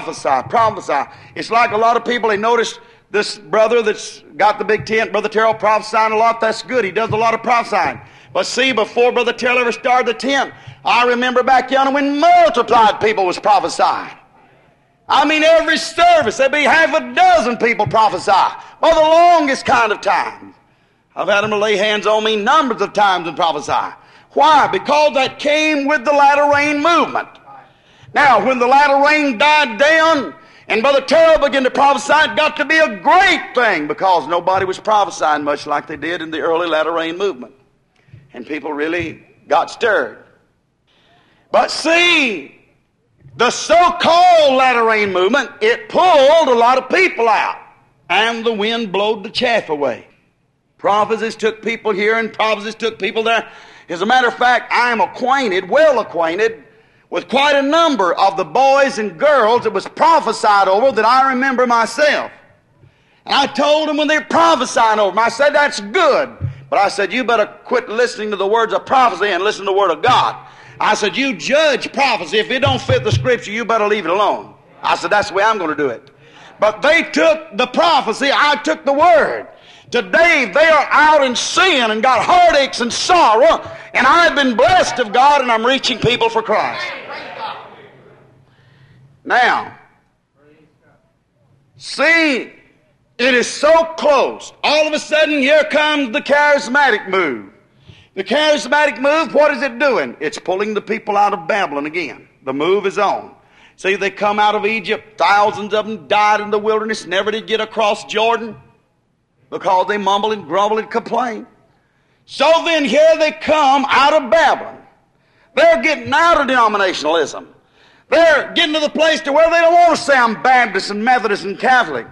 It's like a lot of people, they notice this brother that's got the big tent, Brother Terrell, prophesying a lot. That's good. He does a lot of prophesying. But see, before Brother Terrell ever started the tent, I remember back yonder when multiplied people was prophesying. I mean, every service, there'd be half a dozen people prophesy for the longest kind of time. I've had them lay hands on me numbers of times and prophesy. Why? Because that came with the latter rain movement. Now, when the latter rain died down and Brother Terrell began to prophesy, it got to be a great thing because nobody was prophesying much like they did in the early latter rain movement. And people really got stirred. But see, the so-called latter rain movement, it pulled a lot of people out. And the wind blowed the chaff away. Prophecies took people here and prophecies took people there. As a matter of fact, I am well acquainted with quite a number of the boys and girls that was prophesied over that I remember myself. And I told them when they were prophesying over them, I said, that's good. But I said, you better quit listening to the words of prophecy and listen to the Word of God. I said, you judge prophecy. If it don't fit the Scripture, you better leave it alone. I said, that's the way I'm going to do it. But they took the prophecy, I took the Word. Today they are out in sin and got heartaches and sorrow, and I've been blessed of God, and I'm reaching people for Christ. Now, see, it is so close. All of a sudden, here comes the charismatic move. The charismatic move, what is it doing? It's pulling the people out of Babylon again. The move is on. See, they come out of Egypt. Thousands of them died in the wilderness, never did get across Jordan because they mumbled and grumbled and complained. So then here they come out of Babylon. They're getting out of denominationalism. They're getting to the place to where they don't want to say I'm Baptist and Methodist and Catholic.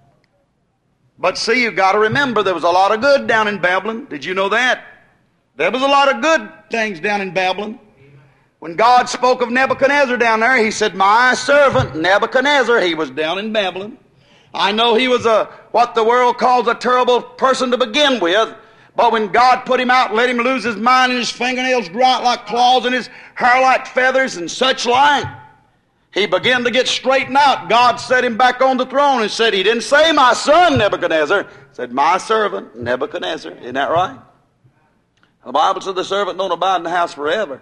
But see, you've got to remember there was a lot of good down in Babylon. Did you know that? There was a lot of good things down in Babylon. When God spoke of Nebuchadnezzar down there, He said, my servant Nebuchadnezzar, he was down in Babylon. I know he was what the world calls a terrible person to begin with, but when God put him out and let him lose his mind and his fingernails grew out like claws and his hair like feathers and such like, he began to get straightened out. God set him back on the throne and said, He didn't say my son Nebuchadnezzar, He said my servant Nebuchadnezzar. Isn't that right? The Bible said the servant don't abide in the house forever.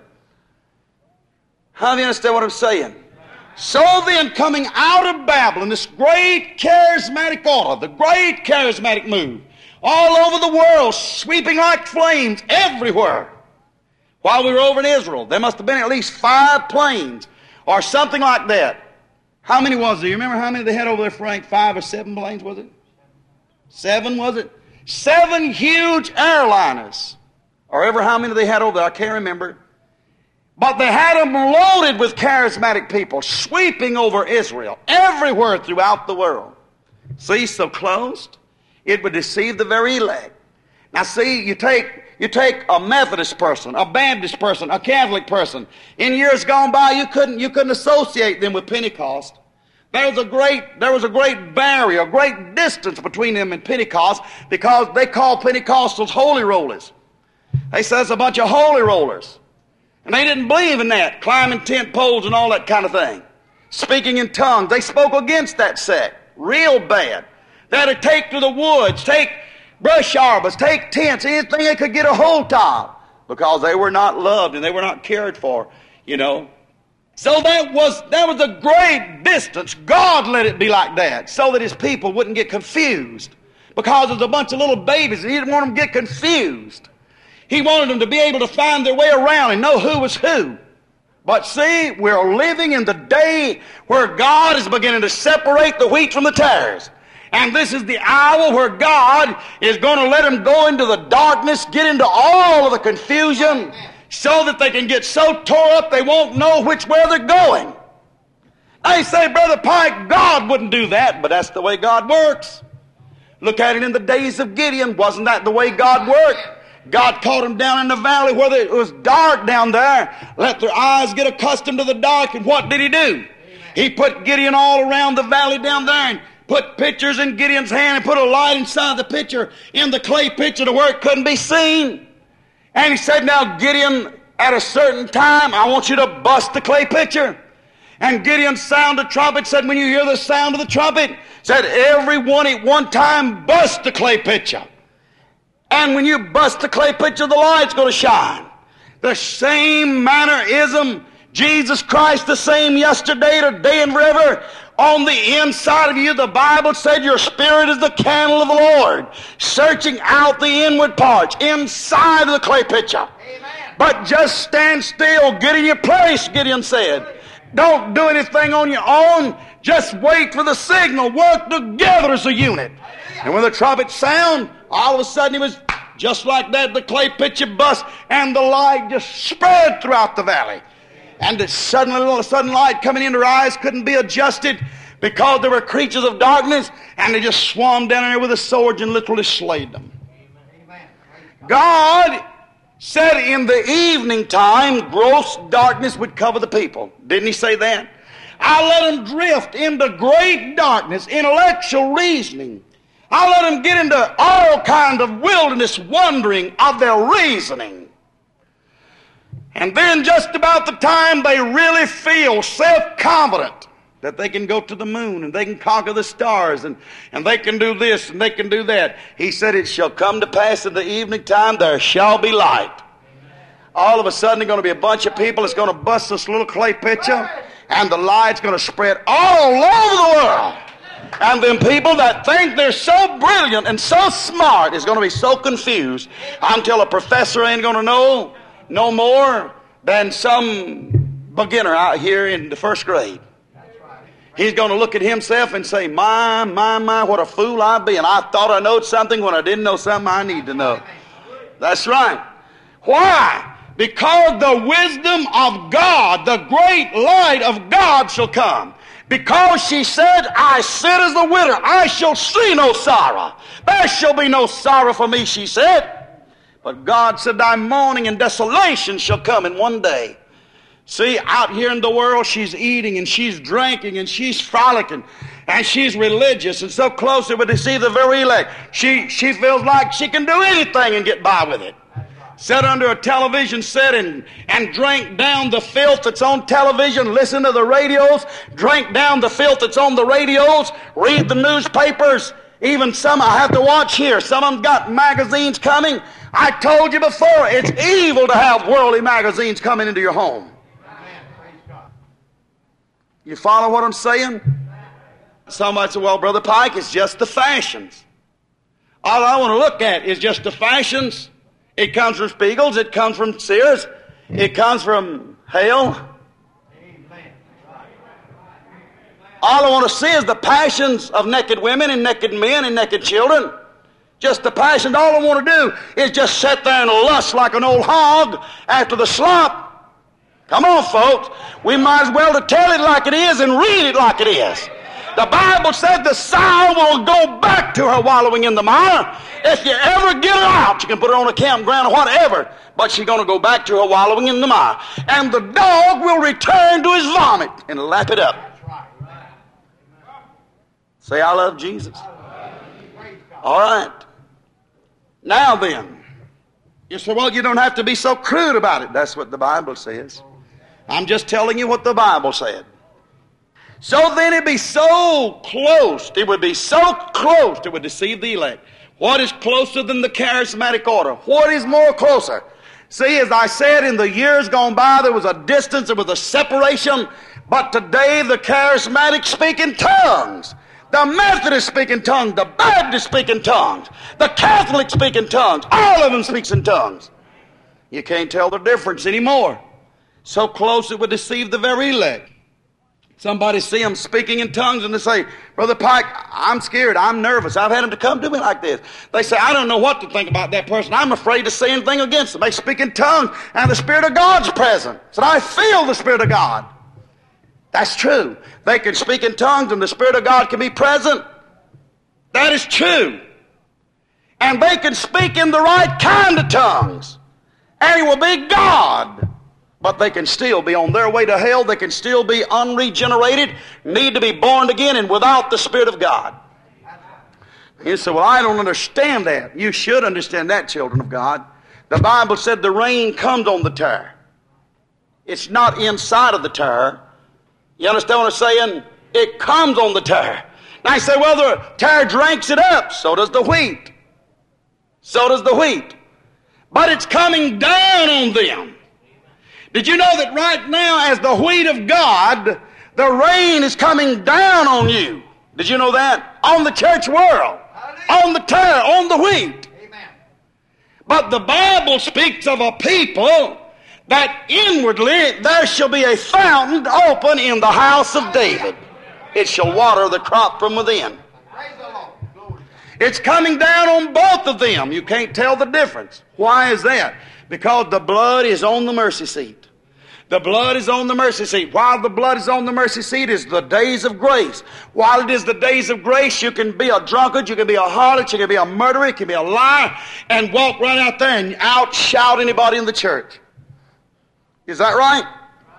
How do you understand what I'm saying? So then, coming out of Babylon, this great charismatic order, the great charismatic move, all over the world, sweeping like flames everywhere. While we were over in Israel, there must have been at least 5 planes or something like that. How many was there? You remember how many they had over there, Frank? 5 or 7 planes, was it? 7, was it? 7 huge airliners. Or ever how many they had over there, I can't remember. But they had them loaded with charismatic people, sweeping over Israel, everywhere throughout the world. See, so closed, it would deceive the very elect. Now see, you take a Methodist person, a Baptist person, a Catholic person. In years gone by, you couldn't associate them with Pentecost. There was a great barrier, a great distance between them and Pentecost, because they call Pentecostals holy rollers. They said it's a bunch of holy rollers. And they didn't believe in that, climbing tent poles and all that kind of thing. Speaking in tongues. They spoke against that sect. Real bad. They had to take to the woods, take brush arbors, take tents, anything they could get a hold of, because they were not loved and they were not cared for, you know. So that was a great distance. God let it be like that so that His people wouldn't get confused, because there's a bunch of little babies and He didn't want them to get confused. He wanted them to be able to find their way around and know who was who. But see, we're living in the day where God is beginning to separate the wheat from the tares. And this is the hour where God is going to let them go into the darkness, get into all of the confusion, so that they can get so tore up they won't know which way they're going. They say, Brother Pike, God wouldn't do that, but that's the way God works. Look at it in the days of Gideon. Wasn't that the way God worked? God caught them down in the valley where it was dark down there, let their eyes get accustomed to the dark, and what did He do? Amen. He put Gideon all around the valley down there and put pitchers in Gideon's hand and put a light inside the pitcher, in the clay pitcher, to where it couldn't be seen. And He said, now Gideon, at a certain time, I want you to bust the clay pitcher. And Gideon sounded the trumpet, said, when you hear the sound of the trumpet, said, everyone at one time bust the clay pitcher. And when you bust the clay pitcher, the light's going to shine. The same mannerism, Jesus Christ, the same yesterday, today, and forever. On the inside of you, the Bible said your spirit is the candle of the Lord, searching out the inward parts, inside of the clay pitcher. Amen. But just stand still, get in your place, Gideon said. Don't do anything on your own. Just wait for the signal. Work together as a unit. And when the trumpet sound, all of a sudden it was just like that. The clay pitcher bust, and the light just spread throughout the valley. And the sudden light coming into their eyes couldn't be adjusted, because there were creatures of darkness, and they just swarmed down there with the swords and literally slayed them. God said in the evening time, gross darkness would cover the people. Didn't He say that? I let them drift into great darkness, intellectual reasoning. I'll let them get into all kinds of wilderness wondering of their reasoning. And then just about the time they really feel self-confident that they can go to the moon and they can conquer the stars and they can do this and they can do that, he said, it shall come to pass in the evening time there shall be light. All of a sudden there's going to be a bunch of people that's going to bust this little clay pitcher and the light's going to spread all over the world. And then people that think they're so brilliant and so smart is going to be so confused until a professor ain't going to know no more than some beginner out here in the first grade. He's going to look at himself and say, my, what a fool I've been. I thought I knowed something when I didn't know something I need to know. That's right. Why? Because the wisdom of God, the great light of God shall come. Because she said, I sit as the widow, I shall see no sorrow. There shall be no sorrow for me, she said. But God said, thy mourning and desolation shall come in one day. See, out here in the world, she's eating and she's drinking and she's frolicking and she's religious and so close it would deceive the very elect. She feels like she can do anything and get by with it. Sit under a television set and drink down the filth that's on television, listen to the radios, drink down the filth that's on the radios, read the newspapers. Even some I have to watch here. Some of them got magazines coming. I told you before, it's evil to have worldly magazines coming into your home. You follow what I'm saying? Somebody said, well, Brother Pike, it's just the fashions. All I want to look at is just the fashions. It comes from Spiegel's, it comes from Sears, it comes from Hale. All I want to see is the passions of naked women and naked men and naked children. Just the passions. All I want to do is just sit there and lust like an old hog after the slop. Come on, folks. We might as well to tell it like it is and read it like it is. The Bible said the sow will go back to her wallowing in the mire. If you ever get her out, you can put her on a campground or whatever, but she's going to go back to her wallowing in the mire. And the dog will return to his vomit and lap it up. Say, I love Jesus. All right. Now then, you say, well, you don't have to be so crude about it. That's what the Bible says. I'm just telling you what the Bible said. So then it'd be so close. It would be so close it would deceive the elect. What is closer than the charismatic order? What is more closer? See, as I said, in the years gone by, there was a distance, there was a separation. But today, the charismatics speak in tongues. The Methodists speak in tongues. The Baptists speak in tongues. The Catholics speak in tongues. All of them speaks in tongues. You can't tell the difference anymore. So close it would deceive the very elect. Somebody see them speaking in tongues and they say, Brother Pike, I'm scared. I'm nervous. I've had them to come to me like this. They say, I don't know what to think about that person. I'm afraid to say anything against them. They speak in tongues and the Spirit of God's present. So I feel the Spirit of God. That's true. They can speak in tongues and the Spirit of God can be present. That is true. And they can speak in the right kind of tongues. And it will be God. But they can still be on their way to hell. They can still be unregenerated, need to be born again, and without the Spirit of God. You say, well, I don't understand that. You should understand that, children of God. The Bible said the rain comes on the tare. It's not inside of the tare. You understand what I'm saying? It comes on the tare. Now you say, well, the tare drinks it up. So does the wheat. So does the wheat. But it's coming down on them. Did you know that right now, as the wheat of God, the rain is coming down on you? Did you know that? On the church world. On the tare, on the wheat. Amen. But the Bible speaks of a people that inwardly there shall be a fountain open in the house of David. It shall water the crop from within. It's coming down on both of them. You can't tell the difference. Why is that? Because the blood is on the mercy seat. The blood is on the mercy seat. While the blood is on the mercy seat is the days of grace. While it is the days of grace, you can be a drunkard, you can be a harlot, you can be a murderer, you can be a liar, and walk right out there and out-shout anybody in the church. Is that right?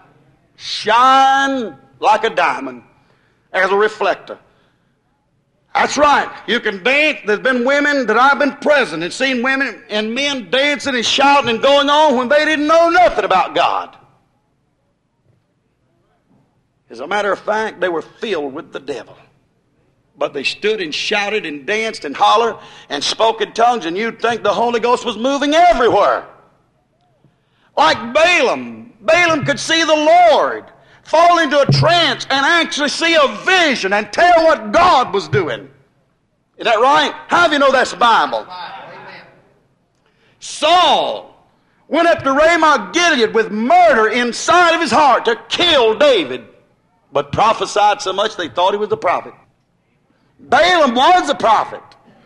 Shine like a diamond as a reflector. That's right. You can dance. There's been women that I've been present and seen women and men dancing and shouting and going on when they didn't know nothing about God. As a matter of fact, they were filled with the devil. But they stood and shouted and danced and hollered and spoke in tongues, and you'd think the Holy Ghost was moving everywhere. Like Balaam. Balaam could see the Lord fall into a trance and actually see a vision and tell what God was doing. Is that right? How do you know that's the Bible? Saul went up to Ramoth Gilead with murder inside of his heart to kill David, but prophesied so much they thought he was the prophet. Balaam was a prophet.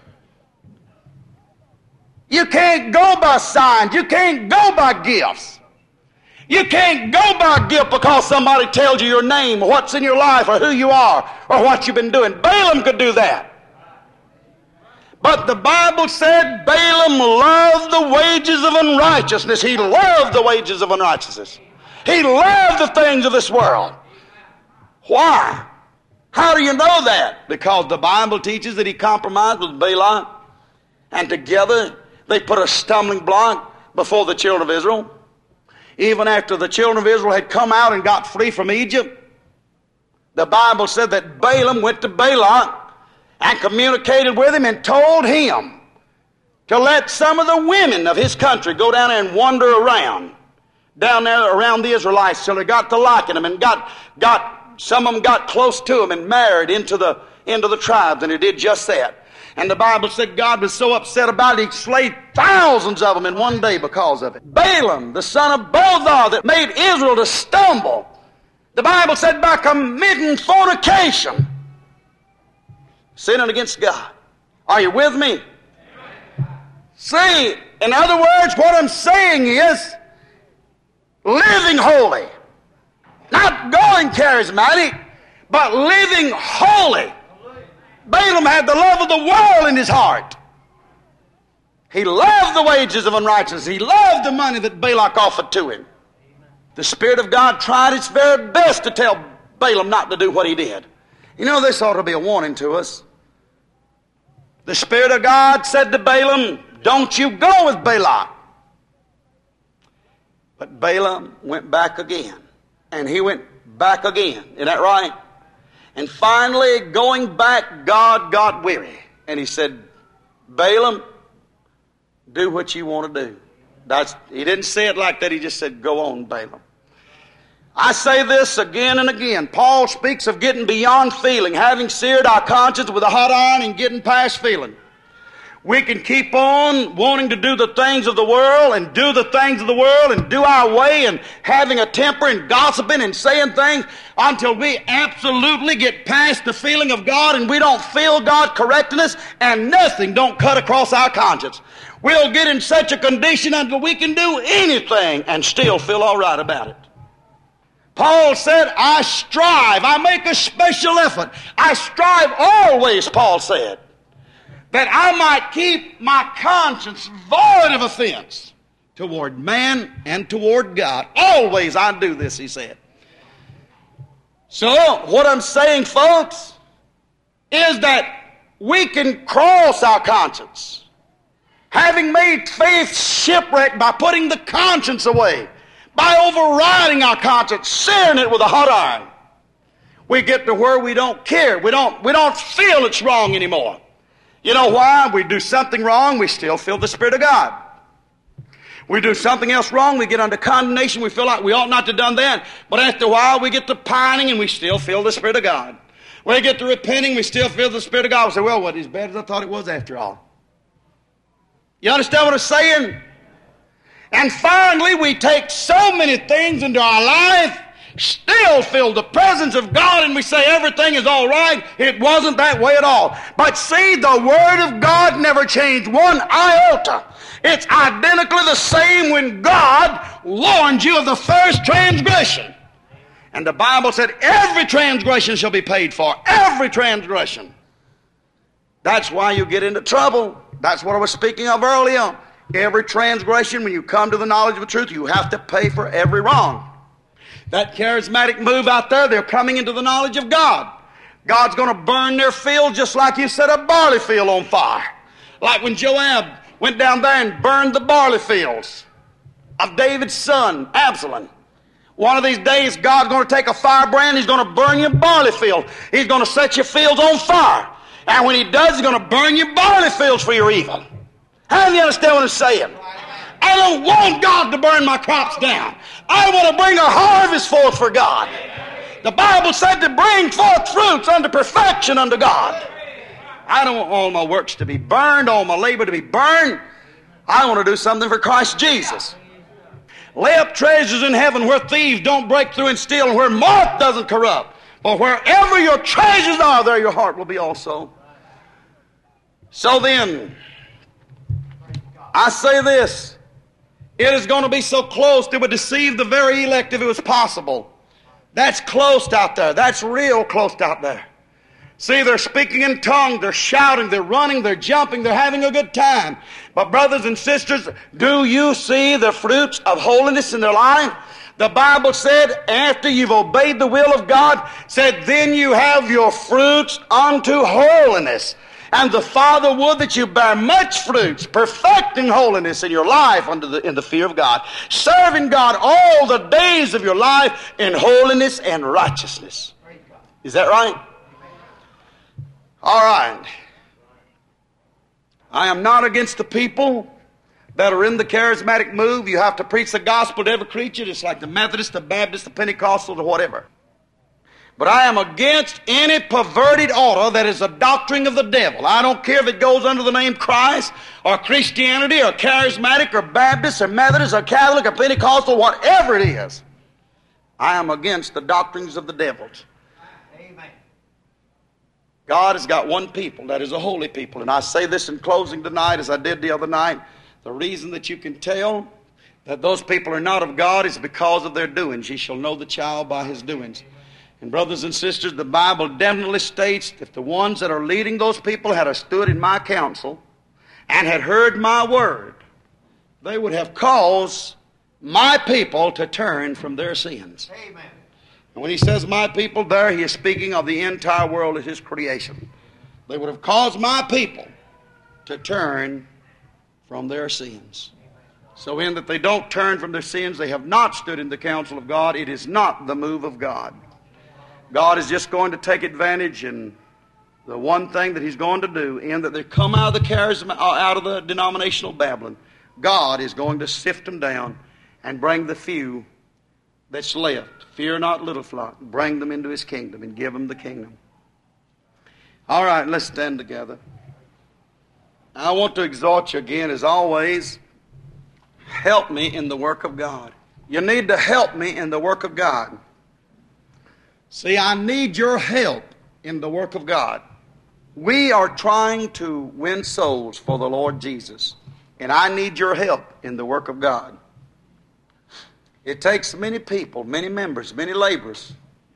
You can't go by signs. You can't go by gifts. You can't go by a gift because somebody tells you your name or what's in your life or who you are or what you've been doing. Balaam could do that. But the Bible said Balaam loved the wages of unrighteousness. He loved the wages of unrighteousness. He loved the things of this world. Why? How do you know that? Because the Bible teaches that he compromised with Balak, and together they put a stumbling block before the children of Israel. Even after the children of Israel had come out and got free from Egypt, the Bible said that Balaam went to Balak and communicated with him and told him to let some of the women of his country go down there and wander around down there around the Israelites till they got to liking them and some of them got close to him and married into the tribes, and he did just that. And the Bible said God was so upset about it, he slayed thousands of them in one day because of it. Balaam, the son of Beor, that made Israel to stumble, the Bible said by committing fornication, sinning against God. Are you with me? See, in other words, what I'm saying is living holy. Not going charismatic, but living holy. Balaam had the love of the world in his heart. He loved the wages of unrighteousness. He loved the money that Balak offered to him. The Spirit of God tried its very best to tell Balaam not to do what he did. You know, this ought to be a warning to us. The Spirit of God said to Balaam, don't you go with Balak. But Balaam went back again. And he went back again. Isn't that right? And finally, going back, God got weary. And he said, Balaam, do what you want to do. He didn't say it like that. He just said, go on, Balaam. I say this again and again. Paul speaks of getting beyond feeling, having seared our conscience with a hot iron and getting past feeling. We can keep on wanting to do the things of the world and do the things of the world and do our way and having a temper and gossiping and saying things until we absolutely get past the feeling of God and we don't feel God correcting us and nothing don't cut across our conscience. We'll get in such a condition until we can do anything and still feel all right about it. Paul said, I strive, I make a special effort. I strive always, Paul said, that I might keep my conscience void of offense toward man and toward God. Always I do this, he said. So what I'm saying, folks, is that we can cross our conscience. Having made faith shipwrecked by putting the conscience away, by overriding our conscience, searing it with a hot iron, we get to where we don't care. We don't feel it's wrong anymore. You know why? We do something wrong, we still feel the Spirit of God. We do something else wrong, we get under condemnation, we feel like we ought not to have done that. But after a while, we get to pining and we still feel the Spirit of God. We get to repenting, we still feel the Spirit of God. We say, well, what as bad as I thought it was after all. You understand what I'm saying? And finally, we take so many things into our life, still feel the presence of God, and we say everything is all right. It wasn't that way at all. But see, the Word of God never changed one iota. It's identically the same when God warned you of the first transgression. And the Bible said every transgression shall be paid for. Every transgression. That's why you get into trouble. That's what I was speaking of earlier. Every transgression, when you come to the knowledge of the truth, you have to pay for every wrong. That charismatic move out there, they're coming into the knowledge of God. God's going to burn their field just like He set a barley field on fire. Like when Joab went down there and burned the barley fields of David's son, Absalom. One of these days, God's going to take a firebrand, He's going to burn your barley field. He's going to set your fields on fire. And when He does, He's going to burn your barley fields for your evil. How do you understand what I'm saying? I don't want God to burn my crops down. I want to bring a harvest forth for God. The Bible said to bring forth fruits unto perfection unto God. I don't want all my works to be burned, all my labor to be burned. I want to do something for Christ Jesus. Lay up treasures in heaven where thieves don't break through and steal, and where moth doesn't corrupt. For wherever your treasures are, there your heart will be also. So then, I say this. It is going to be so close it would deceive the very elect if it was possible. That's close out there. That's real close out there. See, they're speaking in tongues, they're shouting, they're running, they're jumping, they're having a good time. But brothers and sisters, do you see the fruits of holiness in their life? The Bible said, after you've obeyed the will of God, said, then you have your fruits unto holiness. And the Father would that you bear much fruits, perfecting holiness in your life in the fear of God, serving God all the days of your life in holiness and righteousness. Is that right? All right. I am not against the people that are in the charismatic move. You have to preach the gospel to every creature, just like the Methodist, the Baptist, the Pentecostal, or whatever. But I am against any perverted order that is a doctrine of the devil. I don't care if it goes under the name Christ or Christianity or charismatic or Baptist or Methodist or Catholic or Pentecostal, whatever it is. I am against the doctrines of the devils. Amen. God has got one people, that is a holy people. And I say this in closing tonight as I did the other night. The reason that you can tell that those people are not of God is because of their doings. Ye shall know the child by his doings. And brothers and sisters, the Bible definitely states if the ones that are leading those people had stood in my counsel and had heard my word, they would have caused my people to turn from their sins. Amen. And when he says my people there, he is speaking of the entire world as his creation. They would have caused my people to turn from their sins. So in that they don't turn from their sins, they have not stood in the counsel of God. It is not the move of God. God is just going to take advantage, and the one thing that He's going to do, in that they come out of the denominational Babylon, God is going to sift them down and bring the few that's left. Fear not, little flock. Bring them into His kingdom and give them the kingdom. All right, let's stand together. I want to exhort you again, as always, help me in the work of God. You need to help me in the work of God. See, I need your help in the work of God. We are trying to win souls for the Lord Jesus, and I need your help in the work of God. It takes many people, many members, many laborers,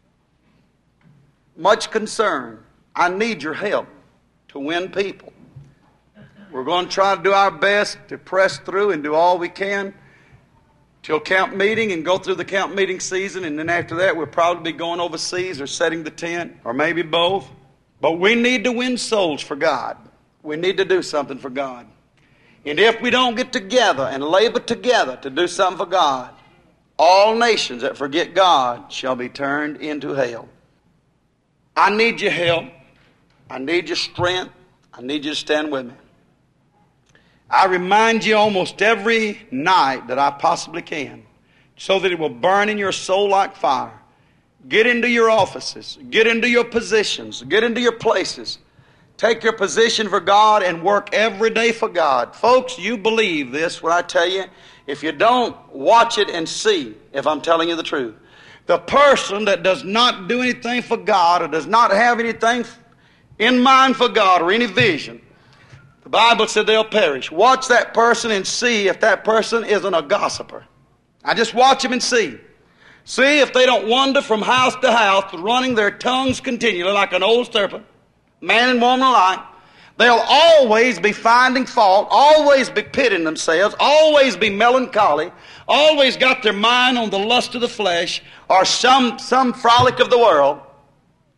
much concern. I need your help to win people. We're going to try to do our best to press through and do all we can till camp meeting and go through the camp meeting season, and then after that we'll probably be going overseas or setting the tent, or maybe both. But we need to win souls for God. We need to do something for God. And if we don't get together and labor together to do something for God, all nations that forget God shall be turned into hell. I need your help. I need your strength. I need you to stand with me. I remind you almost every night that I possibly can, so that it will burn in your soul like fire. Get into your offices. Get into your positions. Get into your places. Take your position for God and work every day for God. Folks, you believe this when I tell you. If you don't, watch it and see if I'm telling you the truth. The person that does not do anything for God, or does not have anything in mind for God, or any vision, the Bible said they'll perish. Watch that person and see if that person isn't a gossiper. I just watch them and see. See if they don't wander from house to house, running their tongues continually like an old serpent, man and woman alike. They'll always be finding fault, always be pitying themselves, always be melancholy, always got their mind on the lust of the flesh or some frolic of the world.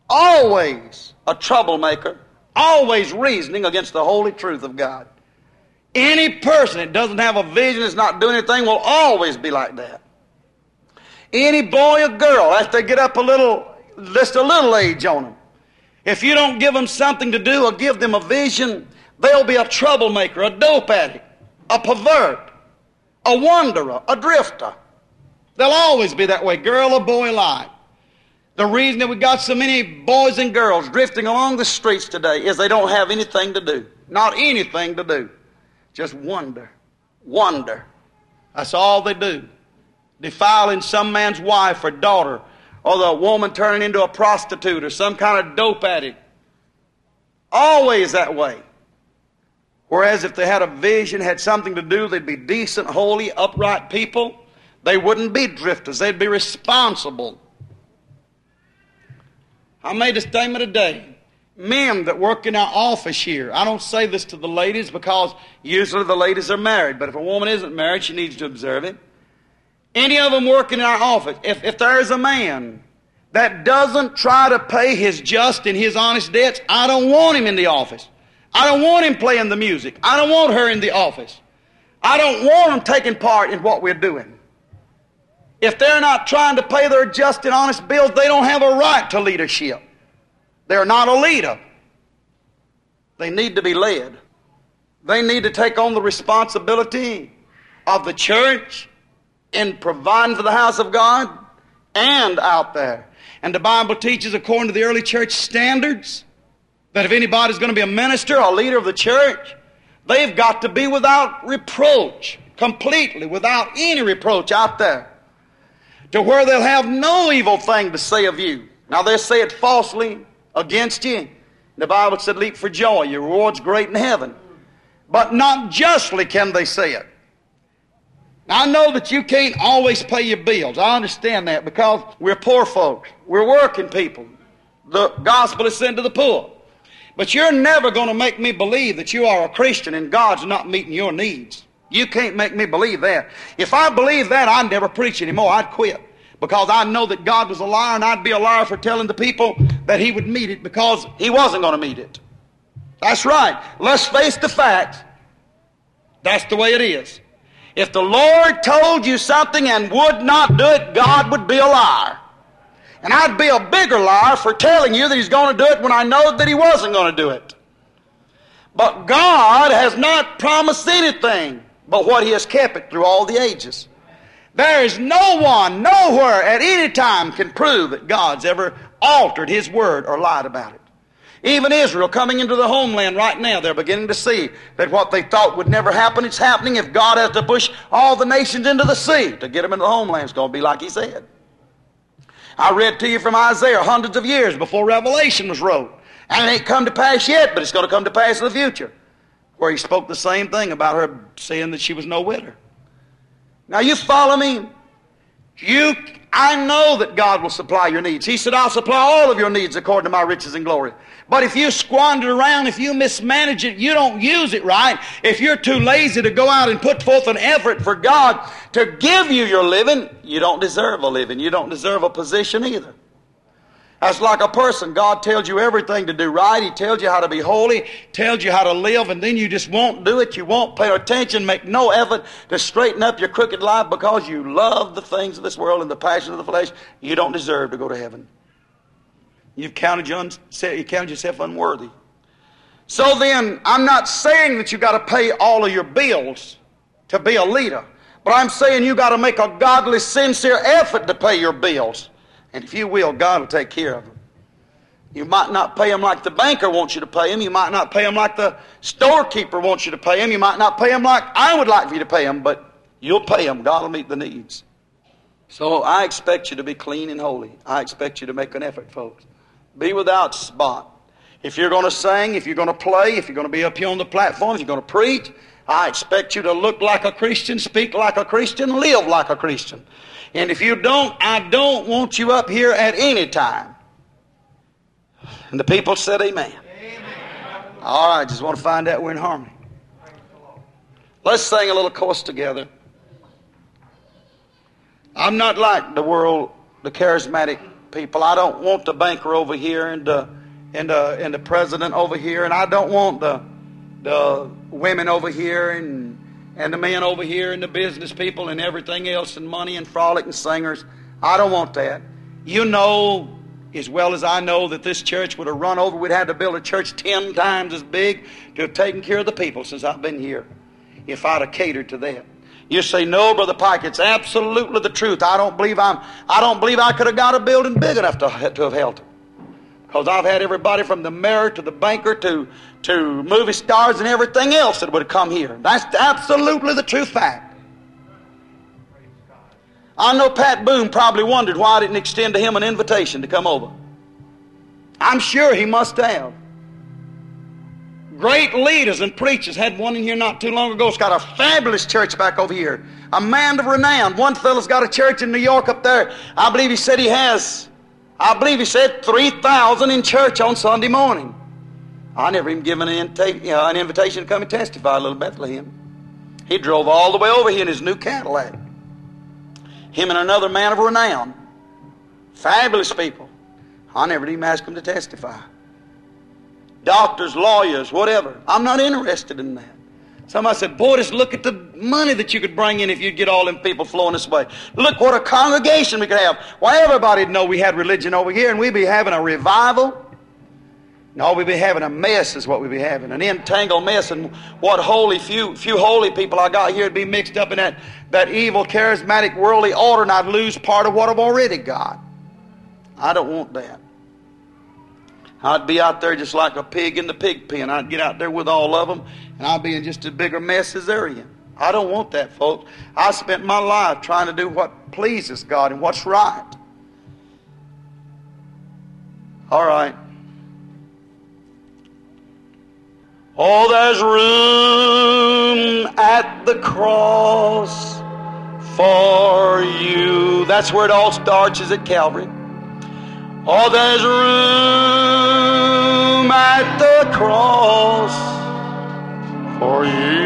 always a troublemaker, always reasoning against the holy truth of God. Any person that doesn't have a vision, that's not doing anything, will always be like that. Any boy or girl, after they get up just a little age on them, if you don't give them something to do or give them a vision, they'll be a troublemaker, a dope addict, a pervert, a wanderer, a drifter. They'll always be that way, girl or boy alike. The reason that we got so many boys and girls drifting along the streets today is they don't have anything to do. Not anything to do. Just wander. That's all they do. Defiling some man's wife or daughter, or the woman turning into a prostitute or some kind of dope addict. Always that way. Whereas if they had a vision, had something to do, they'd be decent, holy, upright people. They wouldn't be drifters. They'd be responsible. I made a statement today. Men that work in our office here, I don't say this to the ladies because usually the ladies are married, but if a woman isn't married, she needs to observe it. Any of them working in our office, if there's a man that doesn't try to pay his just and his honest debts, I don't want him in the office. I don't want him playing the music. I don't want her in the office. I don't want them taking part in what we're doing. If they're not trying to pay their just and honest bills, they don't have a right to leadership. They're not a leader. They need to be led. They need to take on the responsibility of the church in providing for the house of God and out there. And the Bible teaches, according to the early church standards, that if anybody's going to be a minister or a leader of the church, they've got to be without reproach, completely without any reproach out there, to where they'll have no evil thing to say of you. Now they'll say it falsely against you. The Bible said, leap for joy, your reward's great in heaven. But not justly can they say it. Now, I know that you can't always pay your bills. I understand that because we're poor folks. We're working people. The gospel is sent to the poor. But you're never going to make me believe that you are a Christian and God's not meeting your needs. You can't make me believe that. If I believed that, I'd never preach anymore. I'd quit. Because I know that God was a liar, and I'd be a liar for telling the people that He would meet it because He wasn't going to meet it. That's right. Let's face the facts. That's the way it is. If the Lord told you something and would not do it, God would be a liar. And I'd be a bigger liar for telling you that He's going to do it when I know that He wasn't going to do it. But God has not promised anything but what He has kept it through all the ages. There is no one, nowhere, at any time can prove that God's ever altered His word or lied about it. Even Israel coming into the homeland right now, they're beginning to see that what they thought would never happen, it's happening. If God has to push all the nations into the sea to get them into the homeland, it's going to be like He said. I read to you from Isaiah hundreds of years before Revelation was wrote. And it ain't come to pass yet, but it's going to come to pass in the future. Where He spoke the same thing about her saying that she was no widow. Now you follow me. I know that God will supply your needs. He said, I'll supply all of your needs according to my riches and glory. But if you squander it around, if you mismanage it, you don't use it right, if you're too lazy to go out and put forth an effort for God to give you your living, you don't deserve a living. You don't deserve a position either. That's like a person. God tells you everything to do right. He tells you how to be holy, tells you how to live, and then you just won't do it. You won't pay attention, make no effort to straighten up your crooked life because you love the things of this world and the passion of the flesh. You don't deserve to go to heaven. You've counted yourself unworthy. So then, I'm not saying that you've got to pay all of your bills to be a leader, but I'm saying you've got to make a godly, sincere effort to pay your bills. And if you will, God will take care of them. You might not pay them like the banker wants you to pay them. You might not pay them like the storekeeper wants you to pay them. You might not pay them like I would like for you to pay them, but you'll pay them. God will meet the needs. So I expect you to be clean and holy. I expect you to make an effort, folks. Be without spot. If you're going to sing, if you're going to play, if you're going to be up here on the platform, if you're going to preach, I expect you to look like a Christian, speak like a Christian, live like a Christian. And if you don't, I don't want you up here at any time. And the people said amen. Amen. All right, just want to find out we're in harmony. Let's sing a little chorus together. I'm not like the world, the charismatic people. I don't want the banker over here and the president over here, and I don't want the women over here and the men over here and the business people and everything else and money and frolic and singers. I don't want that. You know as well as I know that this church would have run over. We'd had to build a church 10 times as big to have taken care of the people since I've been here, if I'd have catered to that. You say, no, Brother Pike, it's absolutely the truth. I don't believe I could have got a building big enough to have held it. Because I've had everybody from the mayor to the banker to movie stars and everything else that would have come here. That's absolutely the true fact. I know Pat Boone probably wondered why I didn't extend to him an invitation to come over. I'm sure he must have. Great leaders and preachers. Had one in here not too long ago. It's got a fabulous church back over here. A man of renown. One fellow's got a church in New York up there. I believe he said 3,000 in church on Sunday morning. I never even given an invitation to come and testify, little Bethlehem. He drove all the way over here in his new Cadillac. Him and another man of renown. Fabulous people. I never even asked him to testify. Doctors, lawyers, whatever. I'm not interested in that. Somebody said, boy, just look at the money that you could bring in if you'd get all them people flowing this way. Look what a congregation we could have. Why, everybody'd know we had religion over here and we'd be having a revival. No, we'd be having a mess is what we'd be having. An entangled mess. And what few holy people I got here would be mixed up in that evil, charismatic, worldly order, and I'd lose part of what I've already got. I don't want that. I'd be out there just like a pig in the pig pen. I'd get out there with all of them, and I'd be in just as big a mess as they're in. I don't want that, folks. I spent my life trying to do what pleases God and what's right. All right. Oh, there's room at the cross for you. That's where it all starts, is at Calvary. Oh, there's room at the cross for you.